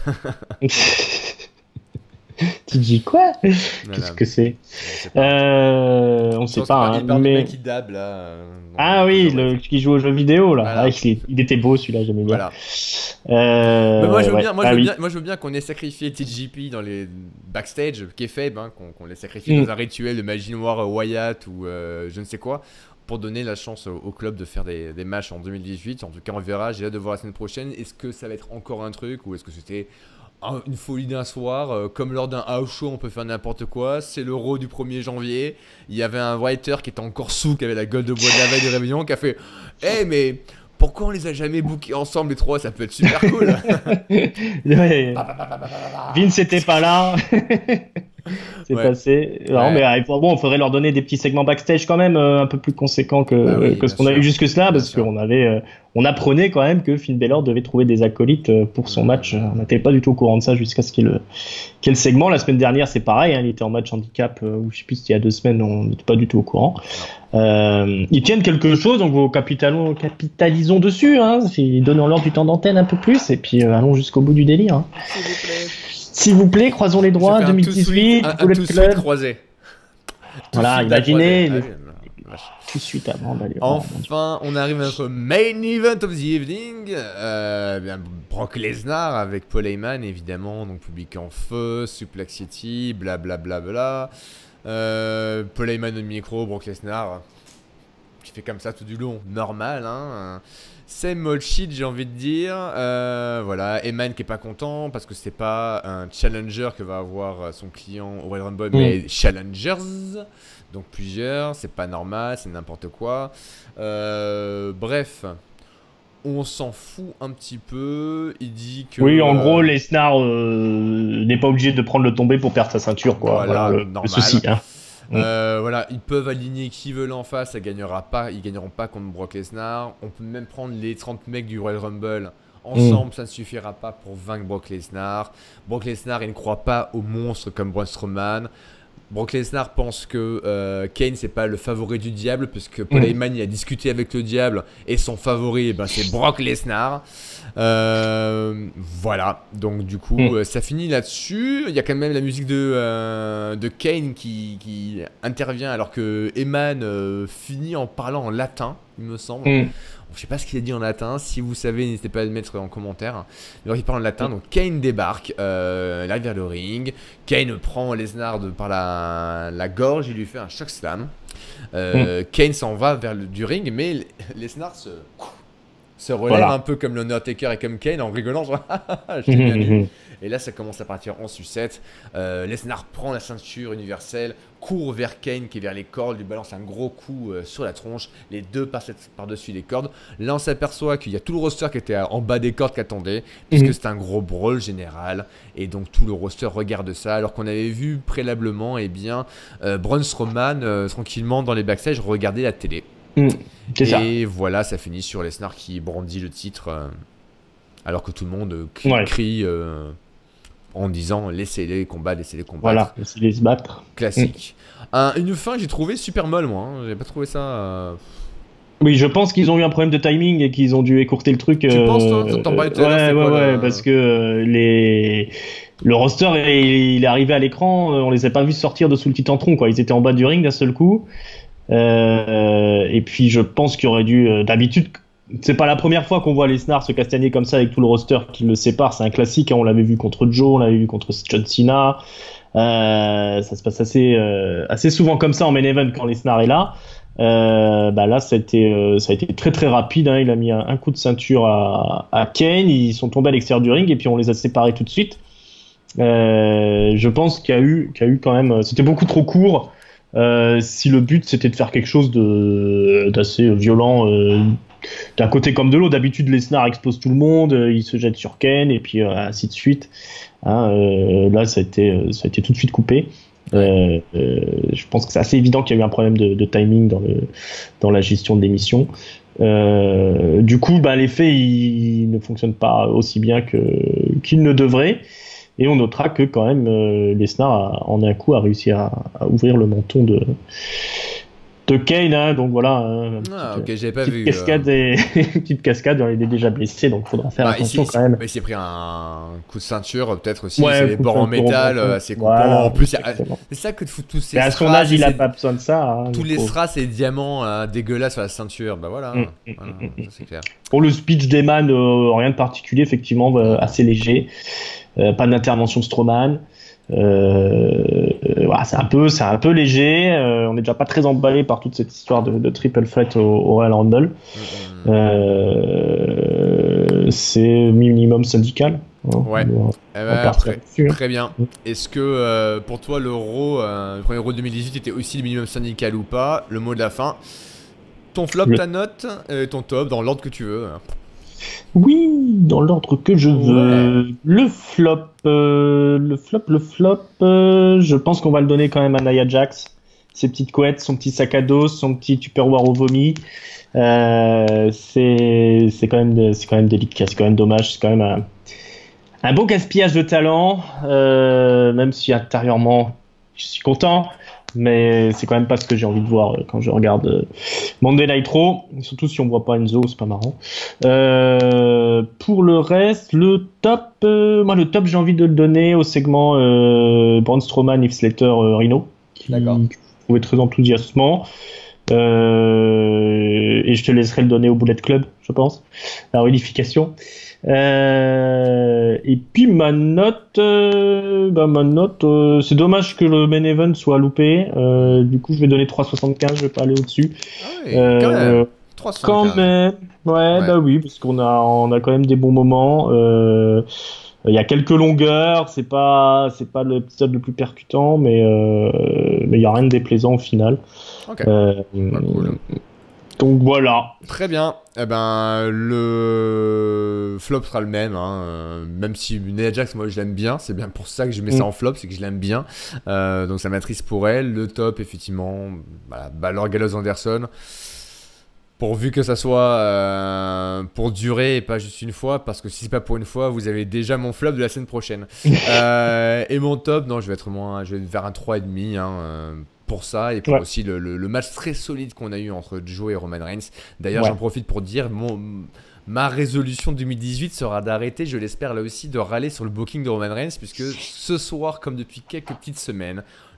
Tu dis quoi? Voilà. Qu'est-ce que c'est? Je sais pas. euh, On Je sait pense pas, qu'il hein, parle du mais... mec qui dab là. euh, dans Ah le oui, Tokyo le Wrestling. qui joue aux jeux vidéo là. Voilà. Ah, il, il était beau celui-là, j'aimais bien. Voilà. Euh, Mais moi je veux ouais. bien, moi Ah je veux oui. bien, moi je veux bien qu'on ait sacrifié T J P dans les backstage, qui est faible, hein, qu'on qu'on l'ait sacrifié Mm. dans un rituel de magie noire euh, Wyatt ou euh, je ne sais quoi, pour donner la chance au, au club de faire des, des matchs en deux mille dix-huit. En tout cas, on verra. J'ai hâte de voir la semaine prochaine. Est-ce que ça va être encore un truc ou est-ce que c'était un- une folie d'un soir, euh, comme lors d'un house show, on peut faire n'importe quoi. C'est l'Euro du premier janvier. Il y avait un writer qui était encore sous, qui avait la gueule de bois de la veille du réveillon, qui a fait Eh, mais pourquoi on les a jamais bookés ensemble les trois? Ça peut être super cool. Ouais. Vince était pas là. C'est Ouais. passé. Non, Ouais. mais euh, bon, il faudrait leur donner des petits segments backstage quand même euh, un peu plus conséquents que, Bah oui, que ce bien qu'on a sûr. eu jusque cela, Bien parce sûr. qu'on avait, euh, on apprenait quand même que Finn Balor devait trouver des acolytes euh, pour son Mmh. match. On n'était pas du tout au courant de ça jusqu'à ce qu'il y ait le, qu'il y ait le segment. La semaine dernière, c'est pareil, hein, il était en match handicap, euh, ou je sais plus, il y a deux semaines, on n'était pas du tout au courant. Euh, ils tiennent quelque chose, donc vous capitalons, capitalisons dessus, hein, donnons-leur du temps d'antenne un peu plus, et puis euh, allons jusqu'au bout du délire. Hein. S'il vous plaît. S'il vous plaît, croisons les droits, Je fais un deux mille tout dix-huit, suite- un, un Bullet tout suite Club. croisé. Tout Voilà, suite imaginez à le- croiser. Ah oui, vache. Tout de suite avant d'aller. Oh, mon Dieu. Enfin, on arrive à notre main event of the evening. Euh, bien, Brock Lesnar avec Paul Heyman, évidemment. Donc, public en feu, Suplex City, blablabla. Bla, bla, bla. Euh, Paul Heyman au micro, Brock Lesnar qui fait comme ça tout du long, normal. Hein. Same old shit, j'ai envie de dire. Euh, voilà, Heyman qui est pas content parce que c'est pas un challenger que va avoir son client au Royal Rumble, Mm. mais challengers. Donc plusieurs, c'est pas normal, c'est n'importe quoi. Euh, bref, on s'en fout un petit peu. Il dit que. Oui, en euh, gros, Lesnar euh, n'est pas obligé de prendre le tombé pour perdre sa ceinture, quoi. Voilà, Voilà, le, normal. le souci. Hein. Euh, voilà, ils peuvent aligner qui veulent en face, ça gagnera pas, ils gagneront pas contre Brock Lesnar. On peut même prendre les trente mecs du Royal Rumble ensemble, Mm. ça ne suffira pas pour vaincre Brock Lesnar. Brock Lesnar, il ne croit pas aux monstres comme Braun Strowman. Brock Lesnar pense que euh, Kane c'est pas le favori du diable, puisque Paul Mm. Heyman il a discuté avec le diable et son favori eh ben, c'est Brock Lesnar. Euh, voilà, donc du coup Mm. euh, ça finit là-dessus. Il y a quand même la musique de, euh, de Kane qui, qui intervient alors que Heyman euh, finit en parlant en latin, il me semble. Mm. Je sais pas ce qu'il a dit en latin. Si vous savez, n'hésitez pas à le mettre en commentaire. Alors, il parle en latin. Donc, Kane débarque. Euh, il arrive vers le ring. Kane prend Lesnar de- par la, la gorge. Il lui fait un choc slam. Euh, Kane s'en va vers le du ring. Mais Lesnar se, se relève Voilà. un peu comme l'Undertaker et comme Kane en rigolant, genre, je t'ai bien eu. Et là, ça commence à partir en sucette. Euh, Lesnar prend la ceinture universelle, court vers Kane qui est vers les cordes, lui balance un gros coup euh, sur la tronche. Les deux passent par-dessus les cordes. Là, on s'aperçoit qu'il y a tout le roster qui était en bas des cordes qui attendait, puisque Mhm. c'est un gros brawl général. Et donc, tout le roster regarde ça. Alors qu'on avait vu préalablement, eh bien, euh, Braun Strowman, euh, tranquillement dans les backstage, regarder la télé. Mhm. C'est ça. Et voilà, ça finit sur Lesnar qui brandit le titre, euh, alors que tout le monde euh, crie, Ouais. crie, euh, en disant laissez-les combattre, laissez-les combattre. Voilà, laissez-les se battre. Classique. Un- une fin que j'ai trouvé super molle, moi. Hein. J'ai pas trouvé ça. euh, Oui, je pense qu'ils ont eu un problème de timing et qu'ils ont dû écourter le truc. Tu euh, penses, toi T'en parlais tout à l'heure, Ouais, c'est ouais, quoi, ouais, le- parce que euh, les... le roster, est- il est arrivé à l'écran, euh, on les a pas vus sortir de sous le Titantron, quoi. Ils étaient en bas du ring d'un seul coup. Euh, et puis, je pense qu'il aurait dû. euh, D'habitude, c'est pas la première fois qu'on voit Lesnar se castagner comme ça avec tout le roster qui le sépare. C'est un classique, hein. On l'avait vu contre Joe, on l'avait vu contre John Cena. Euh, ça se passe assez, euh, assez souvent comme ça en main event quand Lesnar est là. Euh, bah là, ça a été, euh, ça a été très très rapide. Hein. Il a mis un, un coup de ceinture à, à Kane. Ils sont tombés à l'extérieur du ring et puis on les a séparés tout de suite. Euh, je pense qu'il y a eu, qu'il y a eu quand même. C'était beaucoup trop court. Euh, si le but c'était de faire quelque chose de d'assez violent euh, d'un côté comme de l'autre, d'habitude Lesnar explose tout le monde, euh, il se jette sur Kane et puis euh, ainsi de suite. Hein, euh, là, ça a été, ça a été tout de suite coupé. Euh, euh, je pense que c'est assez évident qu'il y a eu un problème de, de timing dans le dans la gestion de l'émission. Euh, du coup, bah, l'effet il, il ne fonctionne pas aussi bien que qu'il ne devrait. Et on notera que quand même euh, Lesnar a, en un coup a réussi à, à ouvrir le menton de de Kane, hein, donc voilà. Hein, Ah, petite, ok, j'avais pas petite vu. cascade euh. et une petite cascade, il est déjà blessé, donc faudra faire Bah, attention ici, quand même. il s'est pris un coup de ceinture, peut-être aussi. Ouais, c'est les coup de bords en ceinture au métal, menton. euh, assez coupants. Voilà, en plus, il y a- exactement. c'est ça que de foutre tous ces Et à son strass âge, il et a ces- pas besoin de ça. Hein, tous le les pauvre. strass et les diamants euh, dégueulasses sur la ceinture. Bah voilà, Mm, mm, voilà, mm, mm. ça c'est clair. Pour le speech d'Eman, euh, rien de particulier, effectivement, euh, assez léger. Euh, pas d'intervention de Strowman. Euh, euh, voilà, c'est un peu, c'est un peu léger. Euh, on n'est déjà pas très emballé par toute cette histoire de, de triple threat au, au Royal Rumble. Mm, mm. Euh, c'est minimum syndical. Hein. Ouais. On va- Eh on ben, va partir très, là-dessus, hein. très bien. Est-ce que euh, pour toi le Raw, euh, le premier Raw deux mille dix-huit était aussi le minimum syndical ou pas? Le mot de la fin. Ton flop, Le- ta note, euh, ton top, dans l'ordre que tu veux. Oui, dans l'ordre que je veux. Le flop, euh, le flop, le flop, euh, je pense qu'on va le donner quand même à Nia Jax. Ses petites couettes, son petit sac à dos, son petit tupperware au vomi. Euh, c'est, c'est quand même, de- c'est quand même délicat, c'est quand même dommage, c'est quand même un, un beau gaspillage de talent, euh, même si intérieurement, je suis content. Mais c'est quand même pas ce que j'ai envie de voir euh, quand je regarde euh, Monday Night Raw, surtout si on voit pas Enzo, c'est pas marrant. Euh, pour le reste, le top, euh, moi le top j'ai envie de le donner au segment euh, Braun Strowman, Heath Slater, euh, Rhino, qui D'accord. que je trouvais très enthousiasmant. Euh, et je te laisserai le donner au Bullet Club, je pense, la réunification. Euh, et puis ma note, euh, bah ma note, euh, c'est dommage que le main event soit loupé. Euh, du coup, je vais donner trois virgule soixante-quinze, je vais pas aller au-dessus. Ah oui, Euh, quand même. trois cent quinze. Quand même, ouais, Ouais. bah oui, parce qu'on a, on a quand même des bons moments. Euh, il y a quelques longueurs, c'est pas, c'est pas l'épisode le plus percutant, mais euh, mais il y a rien de déplaisant au final. Ok. Euh, Bah, cool. Donc voilà. Très bien. Eh ben, le flop sera le même. Hein. euh, Même si Nia Jax, moi, je l'aime bien. C'est bien pour ça que je mets ça Mm. en flop, c'est que je l'aime bien. Euh, donc, ça m'attriste pour elle. Le top, effectivement, voilà, Balor Gallows Anderson. Pourvu que ça soit euh, pour durer et pas juste une fois, parce que si c'est pas pour une fois, vous avez déjà mon flop de la semaine prochaine. Euh, et mon top, non, je vais être moins, je vais vers un trois virgule cinq hein, euh, pour ça, et pour Ouais. aussi le, le- le match très solide qu'on a eu entre Joe et Roman Reigns. D'ailleurs, Ouais. j'en profite pour dire, mon, ma résolution deux mille dix-huit sera d'arrêter, je l'espère là aussi, de râler sur le booking de Roman Reigns, puisque ce soir, comme depuis quelques petites semaines,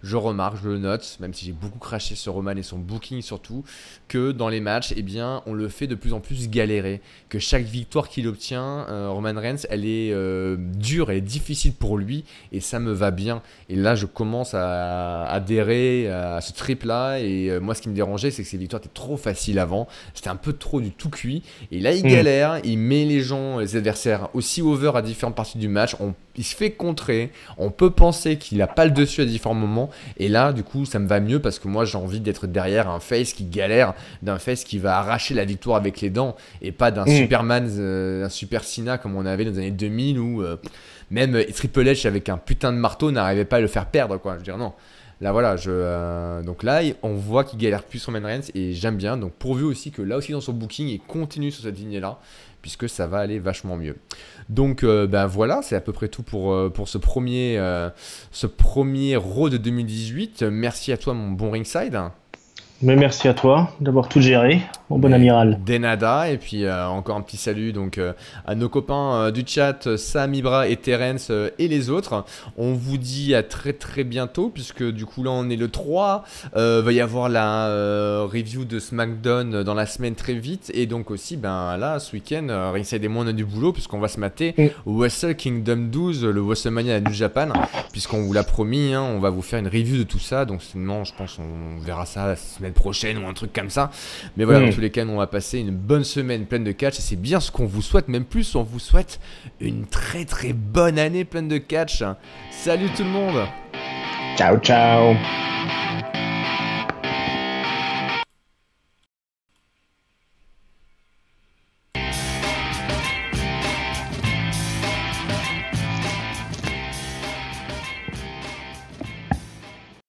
je remarque, je le note, même si j'ai beaucoup craché sur Roman et son booking surtout, que dans les matchs, eh bien, on le fait de plus en plus galérer. Que chaque victoire qu'il obtient, euh, Roman Reigns, elle est euh, dure, elle est difficile pour lui et ça me va bien. Et là, je commence à adhérer à ce trip-là. Et euh, moi, ce qui me dérangeait, c'est que ces victoires étaient trop faciles avant. C'était un peu trop du tout cuit. Et là, il galère, mmh. il met les gens, les adversaires aussi over à différentes parties du match. On, il se fait contrer. On peut penser qu'il n'a pas le dessus à différents moments. Et là, du coup, ça me va mieux parce que moi, j'ai envie d'être derrière un face qui galère, d'un face qui va arracher la victoire avec les dents et pas d'un mmh. Superman, euh, un Super Cena comme on avait dans les années deux mille où euh, même Triple H avec un putain de marteau n'arrivait pas à le faire perdre, quoi. Je veux dire, non. Là, voilà, je, euh, donc là, on voit qu'il galère plus sur Roman Reigns et j'aime bien. Donc, pourvu aussi que là aussi dans son booking, il continue sur cette lignée-là, puisque ça va aller vachement mieux. Donc, euh, ben voilà, c'est à peu près tout pour, euh, pour ce premier, euh, ce premier Raw de deux mille dix-huit. Merci à toi, mon bon Ringside. Mais merci à toi d'avoir tout géré, mon bon amiral. Denada, et puis euh, encore un petit salut donc, euh, à nos copains euh, du chat, Sam, Ibra et Terence euh, et les autres. On vous dit à très très bientôt, puisque du coup là on est le trois. Il euh, va y avoir la euh, review de SmackDown dans la semaine très vite, et donc aussi ben, là ce week-end, euh, Ringside et moi on a du boulot, puisqu'on va se mater mm. Wrestle Kingdom douze, le WrestleMania à New Japan, puisqu'on vous l'a promis, hein, on va vous faire une review de tout ça, donc sinon je pense on verra ça la semaine prochaine ou un truc comme ça, mais voilà, mmh. dans tous les cas on va passer une bonne semaine pleine de catch et c'est bien ce qu'on vous souhaite, même plus on vous souhaite une très très bonne année pleine de catch. Salut tout le monde, ciao ciao.